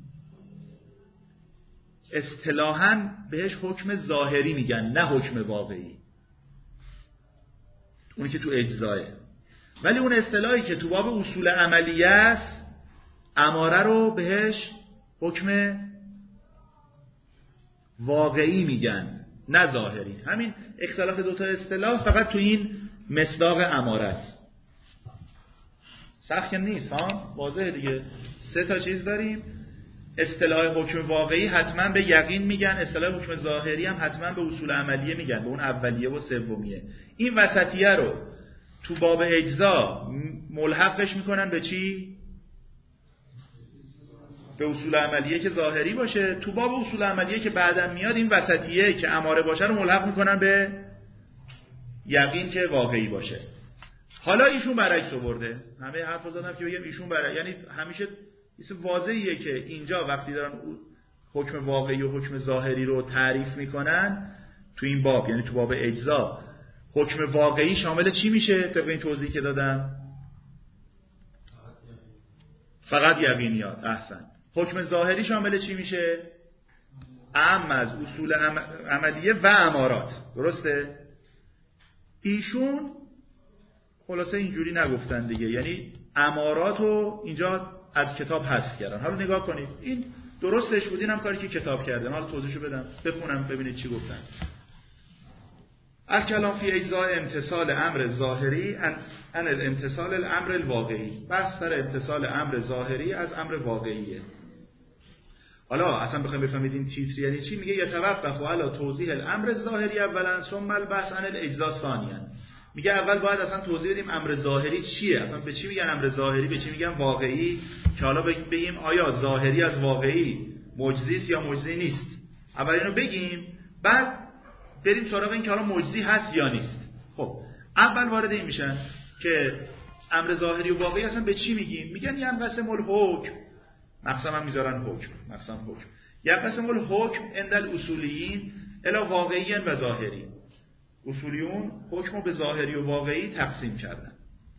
اصطلاحاً بهش حکم ظاهری میگن، نه حکم واقعی، اونی که تو اجزاه. ولی اون اصطلاحی که تو باب اصول عملیه است، اماره رو بهش حکم واقعی میگن، نه ظاهری. همین اختلاف دوتا اصطلاح فقط تو این مصداق اماره است. سخت نیست ها، واضحه دیگه. سه تا چیز داریم. اصطلاح حکم واقعی حتما به یقین میگن، اصطلاح حکم ظاهری هم حتما به اصول عملیه میگن، به اون اولیه و سومیه. این وسطیه رو تو باب اجزا ملحقش میکنن به چی؟ به اصول عملیه که ظاهری باشه. تو باب اصول عملیه که بعداً میاد این وسطیه که اماره باشه رو ملحق میکنن به یقین که واقعی باشه. حالا ایشون برعکس آورده. همه حرف زدم که بگم ایشون برعکس، یعنی همیشه چیز واضحیه که اینجا وقتی دارن حکم واقعی و حکم ظاهری رو تعریف میکنن تو این باب، یعنی تو باب اجزا، حکم واقعی شامل چی میشه طبق این توضیحی که دادم؟ فقط یقینیات. احسن. حکم ظاهری شامل چی میشه؟ اعم از اصول عملیه و امارات. درسته؟ ایشون خلاصه اینجوری نگفتن دیگه، یعنی امارات رو اینجا از کتاب حذف کردن. حالا نگاه کنید، این درستش بود، اینم کاری که کتاب کرده. حالا توضیحشو بدم، بخونم ببینید چی گفتن. الکلام فی اجزاء امتصال امر ظاهری ان امتصال الامر الواقعی. بحث در امتصال امر ظاهری از امر واقعیه. حالا اصلا بخوایم بفهمید این تیتر یعنی چی، میگه یتوقف علی توضیح الامر الظاهری اولا ثم البحث عن الاجزاء ثانیا. میگه اول باید اصلا توضیح بدیم امر ظاهری چیه، اصلا به چی میگن امر ظاهری، به چی میگن واقعی، که حالا بگیم آیا ظاهری از واقعی مجزی است یا مجزی نیست. اول اینو بگیم، بعد بریم سراغ این که حالا مجزی هست یا نیست. خب اول وارد این میشن که امر ظاهری و واقعی اصلا به چی میگیم. میگن ینقسم الحکم، مقسم هم میذارن حکم، مقسم حکم، ینقسم الحکم عند الاصولیین الی واقعی و ظاهری. اصولیون حکم به ظاهری و واقعی تقسیم کردن.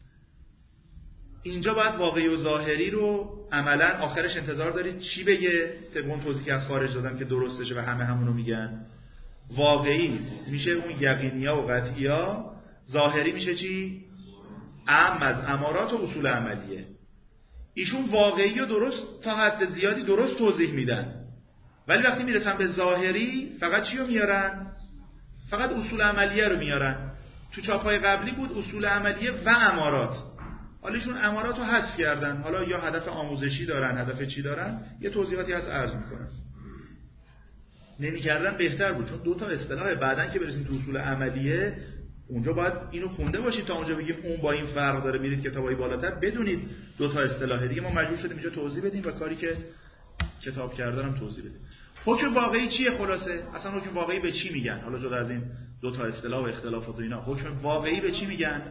اینجا باید واقعی و ظاهری رو عملا آخرش انتظار دارید چی بگه؟ طبق اون توضیحی که از خارج دادم که درستشه و همه همونو میگن. واقعی میشه اون یقینیا و قطعیا، ظاهری میشه چی؟ اعم از امارات و اصول عملیه. ایشون واقعی و درست تا حد زیادی درست توضیح میدن، ولی وقتی میرسن به ظاهری فقط چی رو میارن؟ فقط اصول عملیه رو میارن. تو چاپای قبلی بود اصول عملیه و امارات، حالا ایشون امارات رو حذف کردن. حالا یا هدف آموزشی دارن، هدف چی دارن، یه توضیحاتی از عرض میکنن. نمی‌کردن بهتر بود، چون دو تا اصطلاح بعدن که برسیم تو اصول عملیه اونجا باید اینو خونده باشید تا اونجا بگیم اون با این فرق داره، میرید کتابای بالاتر بدونید دو تا اصطلاح دیگه. ما مجبور شدیم اینجا توضیح بدیم و کاری که کتاب کردنم توضیح بدیم. حکم واقعی چیه خلاصه؟ اصلا حکم واقعی به چی میگن؟ حالا جدا از این دو تا اصطلاح و اختلافات و اینا، حکم واقعی به چی میگن؟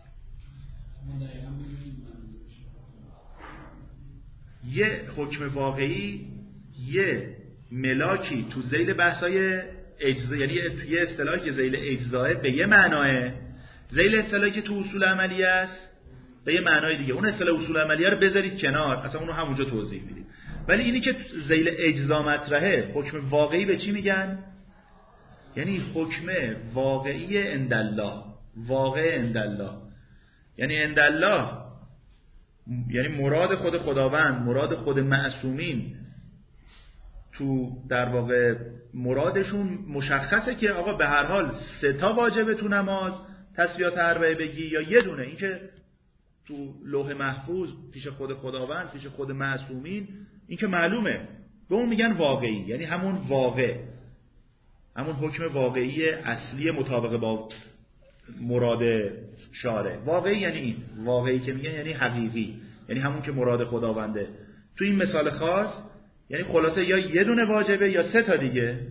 یه حکم واقعی یه ملاکی تو ذیل بحثای اجزا، یعنی توی اصطلاحی که ذیل اجزاه به یه معناه، ذیل اصطلاحی که تو اصول عملیه است به یه معنای دیگه. اون اصطلاح اصول عملیه رو بذارید کنار، اصلا اونو همونجا توضیح میدیم. ولی اینی که ذیل اجزا مطرحه، حکم واقعی به چی میگن؟ یعنی حکم واقعی عندالله، واقع عندالله، یعنی عندالله یعنی مراد خود خداوند، مراد خود معصومین، تو در واقع مرادشون مشخصه که آقا به هر حال سه تا واجبه تو نماز، تسبیحات اربعه بگی یا یه دونه، این که تو لوح محفوظ پیش خود خداوند، پیش خود معصومین، این که معلومه. به اون میگن واقعی، یعنی همون واقع، همون حکم واقعی اصلی مطابق با مراد شارع. واقعی یعنی این، واقعی که میگن یعنی حقیقی، یعنی همون که مراد خداونده. تو این مثال خاص یعنی خلاصه یا یه دونه واجبه یا سه تا دیگه.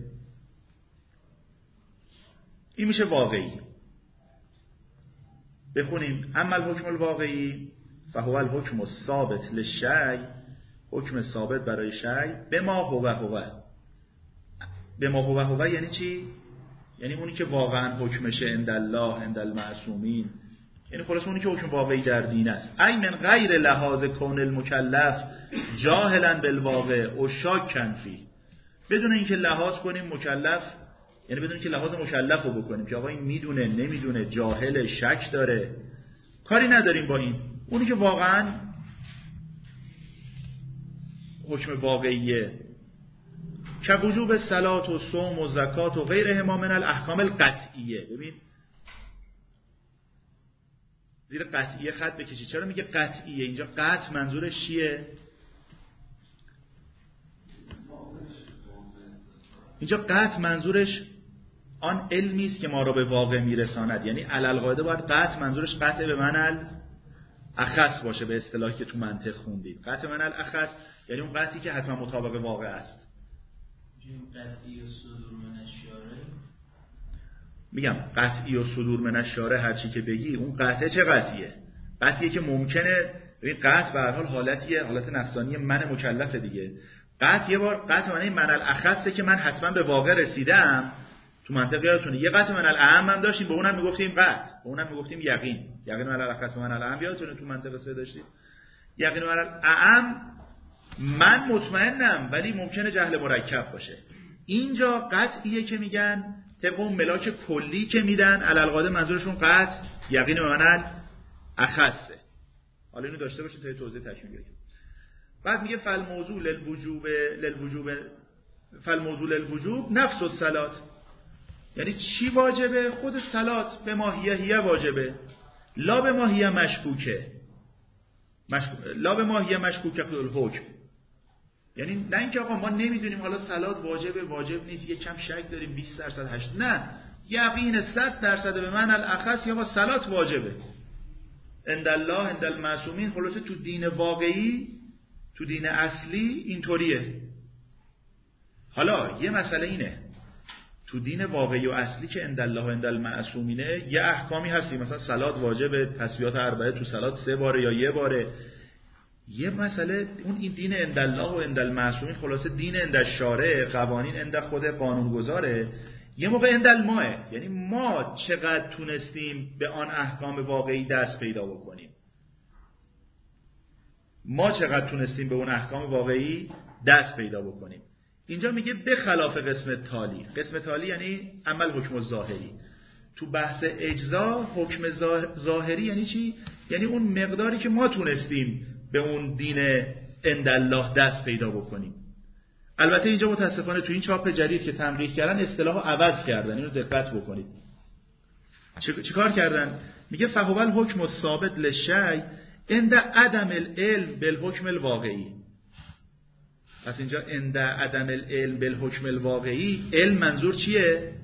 این میشه واقعی. بخونیم اما الحکم الواقعی فهو الحکم الثابت للشیء، حکم ثابت برای شیء به ما هو هو. به ما هو هو یعنی چی؟ یعنی اونی که واقعا حکمشه عند الله عند المعصومین، یعنی خلاص اونی که حکم واقعی در دین است. ای من غیر لحاظ کون المکلف جاهلا بالواقع او شاکن فی، بدون اینکه لحاظ کنیم مکلف، یعنی بدون اینکه لحاظ مکلف رو بکنیم که آقا این میدونه نمیدونه جاهل شک داره، کاری نداریم با این. اونی که واقعا حکم واقعیه که وجوب صلات و صوم و زکات و غیرهما من الاحکام القطعیه. ببین زیر قطعیه خط بکشید. چرا میگه قطعیه؟ اینجا قطع منظورش چیه؟ اینجا قطع منظورش آن علمی است که ما را به واقع میرساند. یعنی علل قاعده باید قطع منظورش قطع به معنی الاخص باشه، به اصطلاحی که تو منطق خوندید. قطع به معنی الاخص یعنی اون قطعی که حتما مطابق واقع است. قطعی و صدور من الشارع، میگم قطعی و صدور من الشارع هر چی که بگی، اون قطعه چه قطعیه؟ قطعیه که ممکنه. ببین قطع به هر حال حالتیه، حالت نفسانی من مکلف دیگه. قطع یه بار قطع معنی من الاخصه که من حتما به واقع رسیدم. تو منطق یادتونه یه قطع من الاعم هم داشتیم، به اونم میگفتیم قطع، به اونم میگفتیم یقین. یقین من الاخص من الاعم یادتونه تو منطق سه داشتیم. یقین من الاعم من مطمئنم ولی ممکنه جهل مرکب باشه. اینجا قطعیه که میگن طبق اون ملاک کلی که میدن علل قاعده منظورشون قطع یقین به معنی اخصه. حالا اینو داشته باشید تا توضیح تکمیل بگم. بعد میگه فالموضوع للوجوب للوجوب فالموضوع للوجوب نفس الصلات، یعنی چی واجبه؟ خود صلات به ماهیه هیه واجبه، لا به ماهیه مشکوکه مشکوک لا به ماهیه مشکوکه الحکم. یعنی نه اینکه آقا ما نمیدونیم حالا صلات واجبه واجب نیست، یک کم شک داریم بیست درصد هشت، نه یقین صد درصد به من الاخص یا صلات واجبه عند الله عند المعصومین. خلاصه تو دین واقعی تو دین اصلی اینطوریه. حالا یه مسئله اینه، تو دین واقعی و اصلی که عند الله و عند المعصومینه یه احکامی هستی، مثلا صلات واجبه، تسبیحات اربعه تو صلات سه باره یا یه باره. یه مسئله اون این دین عند الله و عند المعصومین، خلاصه دین عند الشارع، قوانین عند خود قانونگذاره. یه موقع عند الماه، یعنی ما چقدر تونستیم به آن احکام واقعی دست پیدا بکنیم، ما چقدر تونستیم به اون احکام واقعی دست پیدا بکنیم. اینجا میگه به خلاف قسم تالی. قسم تالی یعنی عمل حکم ظاهری. تو بحث اجزا حکم ظاهری یعنی چی؟ یعنی اون مقداری که ما تونستیم به اون دین عند الله دست پیدا بکنیم. البته اینجا متاسفانه تو این چاپ جدید که تنقیح کردن اصطلاحو عوض کردن، اینو دقت بکنید. چیکار کردن؟ میگه فهو الحکم الثابت للشیء عند عدم العلم بالحکم الواقعی. پس اینجا عند عدم العلم بالحکم الواقعی، علم منظور چیه؟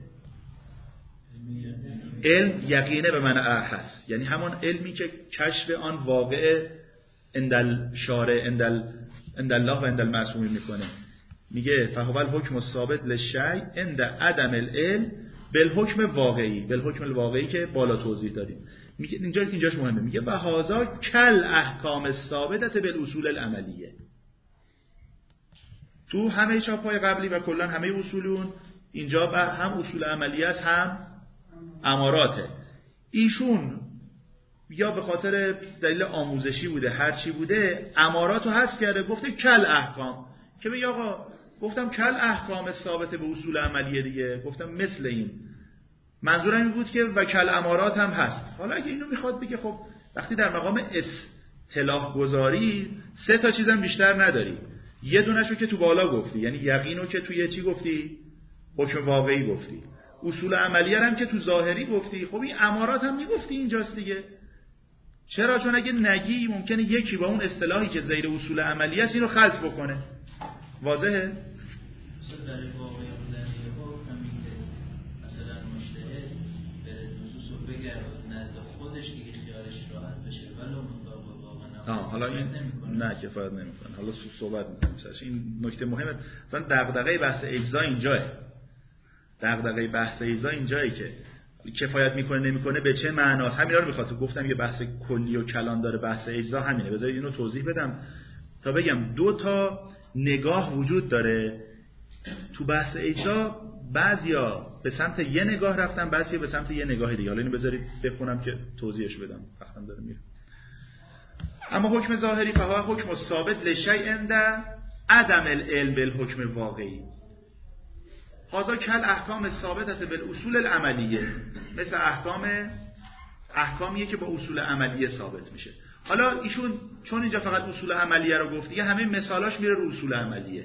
علم یقینه به معنی اخص، یعنی همون علمی که کشف آن واقع عند الشارع عند الله و عند المعصومین میکنه. میگه فهو الحکم الثابت للشیء عند عدم العلم بالحکم واقعی، بالحکم الواقعی که بالا توضیح دادیم. میگه اینجا اینجاش مهمه، میگه و هذا کل احکام الثابته بالاصول العملیه. تو همه چاپ‌های قبلی و کلا همه اصولون اینجا هم اصول عملی است هم اماراته. ایشون یا به خاطر دلیل آموزشی بوده هر چی بوده اماراتو حذف کرده، گفته کل احکام. که بگی آقا گفتم کل احکام ثابت به اصول عملیه دیگه، گفتم مثل این. منظورم این بود که و کل امارات هم هست. حالا اگه اینو میخواد بگه خب وقتی در مقام اصطلاح گذاری سه تا چیزم بیشتر نداری، یه دونشو که تو بالا گفتی یعنی یقینو که توی چی گفتی؟ حکم واقعی گفتی. اصول عملیه هم که تو ظاهری گفتی. خب این امارات هم میگفتی اینجاست دیگه. چرا؟ چون اگه نگی ممکنه یکی با اون اصطلاحی که زیر اصول عملیه است اینو خلط بکنه. واضحه؟ مثلا در واقعی بودن یه حکم همین که مثلا مجتهد به نصوص رو بگرد نزد خودش دیگه خیالش راحت بشه، ولی مطابق واقع حالا این نه کفایت نمیکنه. حالا صحبت میکنیم سرش. این نکته مهمه. مثلا دغدغه بحث اجزا اینجاه. دغدغه بحث اجزا اینجایی که کفایت میکنه نمیکنه به چه معناست. همینا رو میخواستم گفتم یه بحث کلی و کلان داره، بحث اجزا همینه. بذارید اینو توضیح بدم تا بگم دو تا نگاه وجود داره تو بحث اجزا. بعضیا به سمت یه نگاه رفتن، بعضیا به سمت یه نگاه دیگه. حالا اینو بذارید بخونم که توضیحش بدم، وقتم داره میره. اما حکم ظاهری فهو حکم ثابت لشیء عند عدم العلم بالحکم واقعی. هذا کل احکام ثابته بالاصول العملیه، مثل احکام احکامیه که با اصول عملیه ثابت میشه. حالا ایشون چون اینجا فقط اصول عملیه رو گفت، دیگه همه مثالاش میره رو اصول عملیه.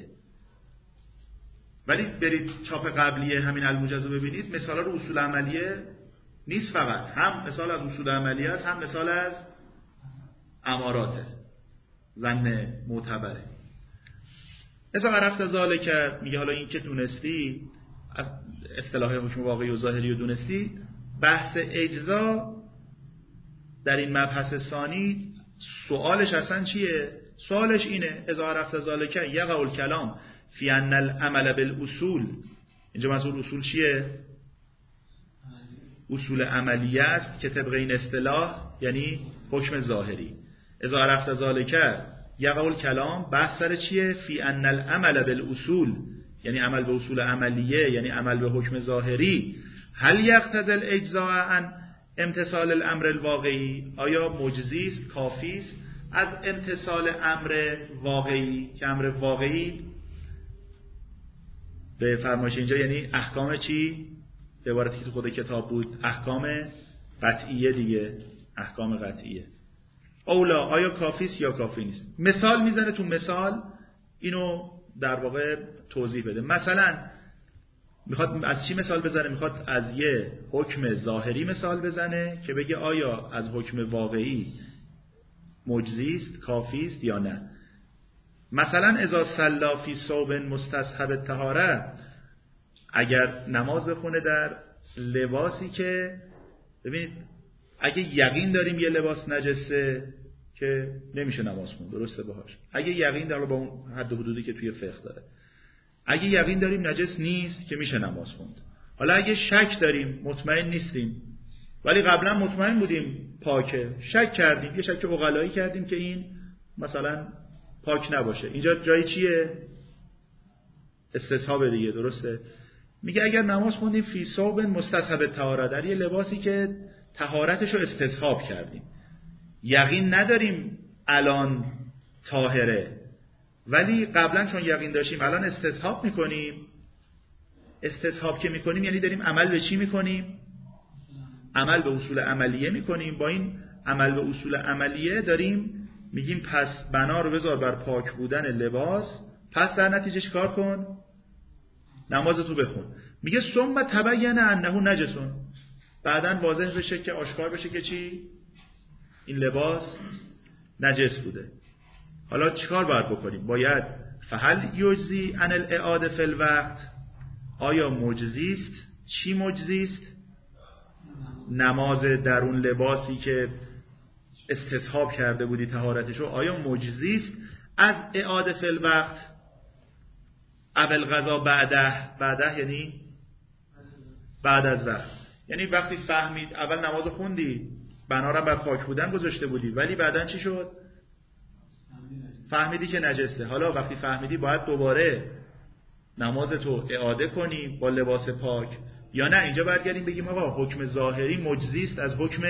ولی برید چاپ قبلیه همین الموجز رو ببینید، مثالا رو اصول عملیه نیست، فقط هم مثال از اصول عملیه است، هم مثال از اماراته، ظن معتبره. مثلا عرفت ذالک میگه حالا این که دونستی از اصطلاح حکم واقعی و ظاهری رو دونستی، بحث اجزا در این مبحث ثانی سوالش اصلا چیه؟ سوالش اینه اذا عرفت ذالک یقع الکلام فی ان العمل بالاصول. اینجا منظور اصول چیه؟ اصول عملیه است که طبق این اصطلاح یعنی حکم ظاهری. اذا عرفت ذالک یقع الکلام بحث سر چیه؟ فی ان العمل بالاصول، یعنی عمل به اصول عملیه، یعنی عمل به حکم ظاهری. هل یقتضی الاجزاء عن امتثال الامر الواقعی؟ آیا مجزی است، کافی است از امتثال امر واقعی؟ که امر واقعی به فرمایش اینجا یعنی احکام چی؟ به عبارتی که تو خود کتاب بود احکام قطعیه دیگه، احکام قطعیه. اولا آیا کافی است یا کافی نیست؟ مثال میزنه تو مثال اینو در واقع توضیح بده. مثلا میخواد از چی مثال بزنه؟ میخواد از یه حکم ظاهری مثال بزنه که بگه آیا از حکم واقعی مجزی است، کافی است یا نه. مثلا اذا صلی فی ثوب مستصحب الطهاره، اگر نماز بخونه در لباسی که، ببینید اگه یقین داریم یه لباس نجسه که نمیشه نماز خوند، درسته باهاش. اگه یقین داریم با اون حد و حدودی که توی فقه داره، اگه یقین داریم نجس نیست که میشه نماز خوند. حالا اگه شک داریم، مطمئن نیستیم ولی قبلا مطمئن بودیم پاکه، شک کردیم، یه شک عقلایی کردیم که این مثلا پاک نباشه، اینجا جای چیه؟ استصحاب دیگه، درسته؟ میگه اگر نماز خوندیم فی ثوب مستصحب الطهاره، در یه لباسی که طهارتشو استصحاب کردیم، یقین نداریم الان طاهره ولی قبلا چون یقین داشتیم الان استصحاب میکنیم. استصحاب که میکنیم یعنی داریم عمل به چی میکنیم؟ عمل به اصول عملیه میکنیم. با این عمل به اصول عملیه داریم میگیم پس بنا رو بذار بر پاک بودن لباس، پس در نتیجه چیکار کن؟ نمازتو بخون. میگه ثم تبین انه نجسون، بعدن واضح بشه که آشکار بشه که چی؟ این لباس نجس بوده. حالا چیکار باید بکنیم؟ باید فهل یجزی عن الاعاده فی الوقت، آیا مجزی است؟ چی مجزی است؟ نماز در اون لباسی که استصحاب کرده بودی طهارتشو، آیا مجزی است از اعاده فی الوقت؟ اول غذا بعده، بعده یعنی بعد از وقت، یعنی وقتی فهمید اول نماز خوندی بنا را بر پاک بودن گذاشته بودی ولی بعدن چی شد؟ فهمیدی که نجسه. حالا وقتی فهمیدی باید دوباره نمازتو اعاده کنی با لباس پاک یا نه اینجا برگردیم بگیم آقا حکم ظاهری مجزی است از حکم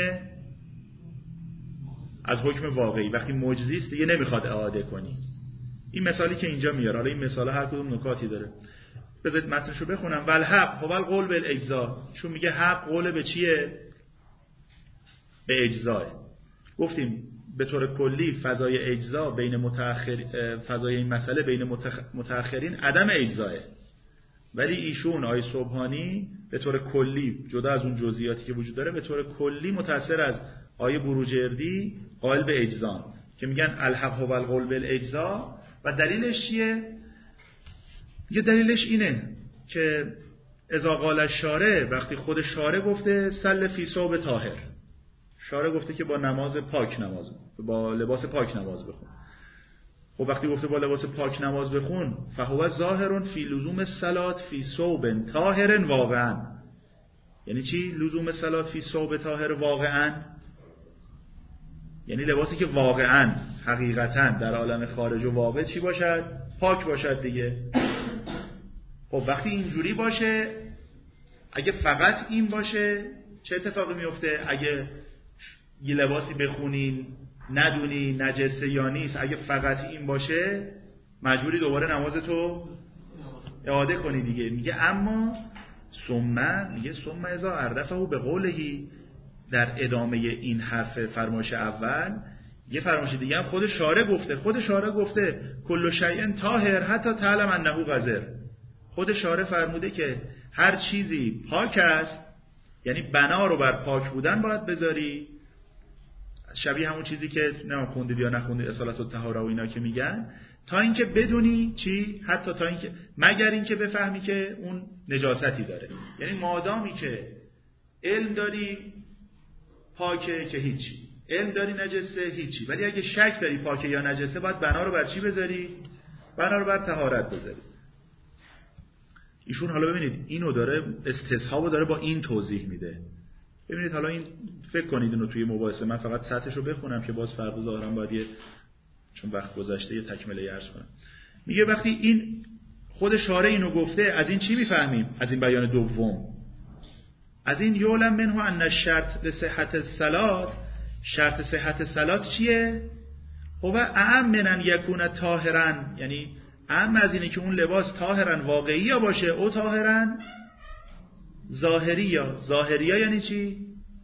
از حکم واقعی. وقتی مجزی است دیگه نمیخواد اعاده کنی. این مثالی که اینجا میاره، حالا این مثال هر کدوم نکاتی داره، بذارید متنشو بخونم. والحق هو القول بالاجزاء، چون میگه حق قول به چیه؟ به اجزاء. گفتیم به طور کلی فضای اجزا بین متأخر فضای این مسئله بین متأخرین عدم اجزاه، ولی ایشون آیه سبحانی به طور کلی جدا از اون جزئیاتی که وجود داره به طور کلی متأثر از آیه بروجردی قائل به اجزا که میگن الحق هو القول بالاجزا. و دلیلش چیه؟ یه دلیلش اینه که اذا قال الشارع، وقتی خود شارع گفته سل فی ثوب طاهر، شارع گفته که با نماز پاک نماز با لباس پاک نماز بخون. خب وقتی گفته با لباس پاک نماز بخون، فهو ظاهر فی لزوم الصلاة فی ثوب طاهر واقعا. یعنی چی لزوم صلات فی ثوب طاهر واقعا؟ یعنی لباسی که واقعا حقیقتا در عالم خارج و واقع چی باشد؟ پاک باشد دیگه. خب وقتی اینجوری باشه، اگه فقط این باشه چه اتفاقی میفته؟ اگه یه لباسی بخونین ندونی نجسه یا نیست، اگه فقط این باشه مجبوری دوباره نمازتو اعاده کنی دیگه. میگه اما ثم میگه ثم اذا اردفه به قولهی، در ادامه این حرف فرمایش اول یه فرمایش دیگه هم خود شارع گفته. خود شارع گفته کل شیء طاهر حتی تعلم انه قذر. خود شارع فرموده که هر چیزی پاک است، یعنی بنا رو بر پاک بودن باید بذاری، شبیه همون چیزی که نه خوندید یا نخوندید اصالت و طهاره و اینا که میگن، تا اینکه بدونی چی، حتی تا اینکه مگر اینکه بفهمی که اون نجاستی داره. یعنی مادامی که علم داری پاکه که هیچی، علم داری نجسه هیچی، ولی اگه شک داری پاکه یا نجسه باید بنا رو بر چی بذاری؟ بنا رو بر طهارت بذاری. ایشون حالا ببینید اینو داره استصحابو داره با این توضیح میده. ببینید حالا این فکر کنید اینو توی مباحثه، من فقط سطحشو بخونم که باز فردا ظاهرا باید یه چون وقت گذشته یه تکمله عرض کنم. میگه وقتی این خود شارع اینو گفته، از این چی میفهمیم؟ از این بیان دوم، از این یعلم منه ان الشرط لصحت الصلاه، شرط صحت صلات چیه؟ هو اعم من ان یکون طاهرا، یعنی اعم از اینه که اون لباس طاهرا واقعی یا باشه او طاهرا ظاهری یا ظاهری یا یعنی چی؟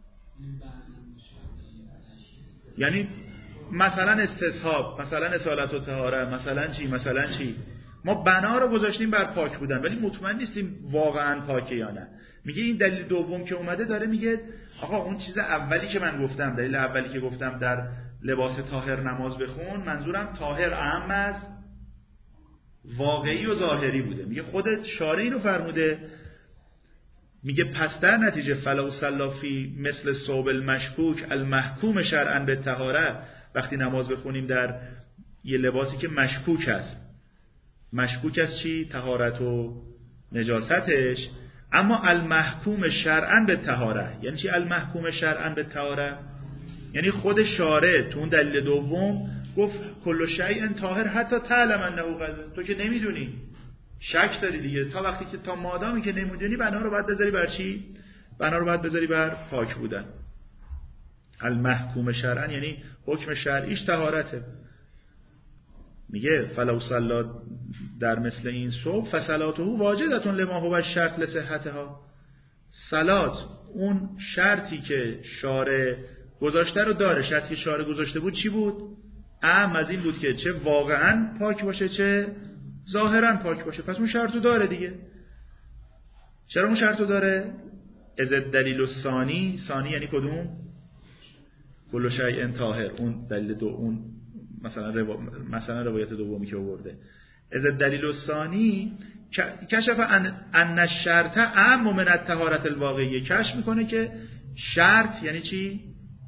یعنی مثلا استصحاب، مثلا اصالت و طهاره، مثلا چی مثلا چی ما بنا رو گذاشتیم بر پاک بودن ولی مطمئن نیستیم واقعا پاکه یا نه. میگه این دلیل دوم که اومده داره میگه آقا اون چیز اولی که من گفتم، دلیل اولی که گفتم در لباس طاهر نماز بخون، منظورم طاهر اعم از واقعی و ظاهری بوده. میگه خودت شارع اینو فرموده، میگه پس در نتیجه فلو سلافی مثل ثوب المشکوک المحکوم شرعا به طهاره، وقتی نماز بخونیم در یه لباسی که مشکوک است، مشکوک است چی؟ طهارت و نجاستش، اما المحکوم شرعا به طهاره. یعنی چی المحکوم شرعا به طهاره؟ یعنی خود شارع تو اون دلیل دوم گفت کل شیء طاهر حتی تعلم انه قذر. تو که نمیدونی، شک داری دیگه، تا وقتی که تا مادامی که نمیدونی بنا رو باید بذاری بر چی؟ بنا رو باید بذاری بر پاک بودن. المحکوم شرعا یعنی حکم شرعیش طهارته. میگه فلو صلات در مثل این صبح فصلاته واجدتون لما هو شرط لصحتها. صلات اون شرطی که شارع گذاشته رو داره. شرطی که شارع گذاشته بود چی بود؟ اهم از این بود که چه واقعا پاک باشه چه ظاهرا پاک باشه. پس اون شرطو داره دیگه. چرا اون شرطو داره؟ از دلیل ثانی، ثانی یعنی کدوم؟ کل شیء طاهر، اون دلیل دو، اون مثلا رو... مثلا روایت دومی که آورده. از دلیل ثانی کشف ان ان الشرط اعم من الطهارت الواقعیه، کشف میکنه که شرط یعنی چی؟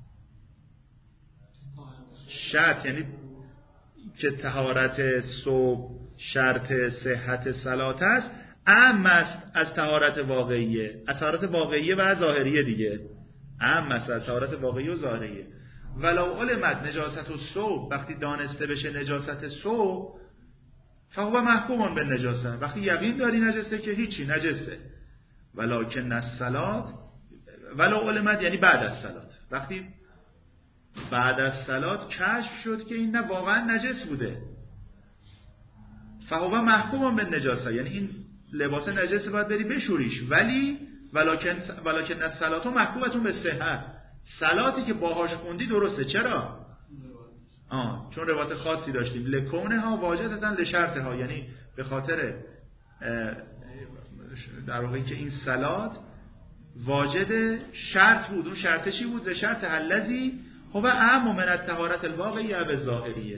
شرط یعنی که طهارت صبح شرط صحت صلات است، اعم است از طهارت واقعیه، از طهارت واقعیه و ظاهریه دیگه. اعم است از طهارت واقعی و ظاهریه. ولو علمت نجاست الصبح، وقتی دانسته بشه نجاست صبح، فهو محکوم به نجاسه، وقتی یقین داری نجسه که هیچی نجسه. ولکن الصلات، ولو علمت یعنی بعد از صلات، وقتی بعد از صلات کشف شد که این نه واقعا نجس بوده، فهو محکوم به نجاسه، یعنی این لباس نجسه باید بری بشوریش. ولی ولکن ولکن الصلات محکومتون به صحت، صلاتی که باهاش خوندی درسته. چرا؟ آه چون روایت خاصی داشتیم لکونها واجدتن لشرطها، یعنی به خاطر در واقع که این صلات واجد شرط بود. اون شرطشی بود؟ لشرط الذی هو اعم من الطهارت الواقعیه و ظاهریه.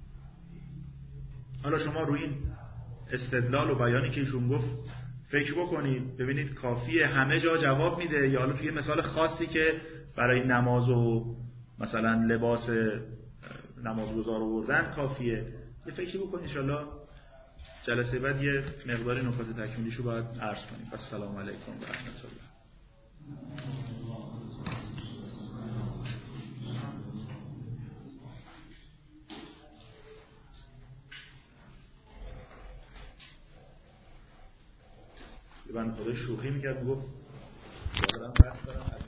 حالا شما روی این استدلال و بیانی که ایشون گفت فکر بکنید، ببینید کافیه همه جا جواب میده یا حالا توی مثال خاصی که برای نماز و مثلا لباس نمازگزار آوردن کافیه. یه فکری بکن ان شاءالله جلسه بعد یه مقداری نکات تکمیلیشو باید عرض کنیم. السلام علیکم و رحمت الله. یه بند خدا شوخی میکرد میگفت دارم بحث دارم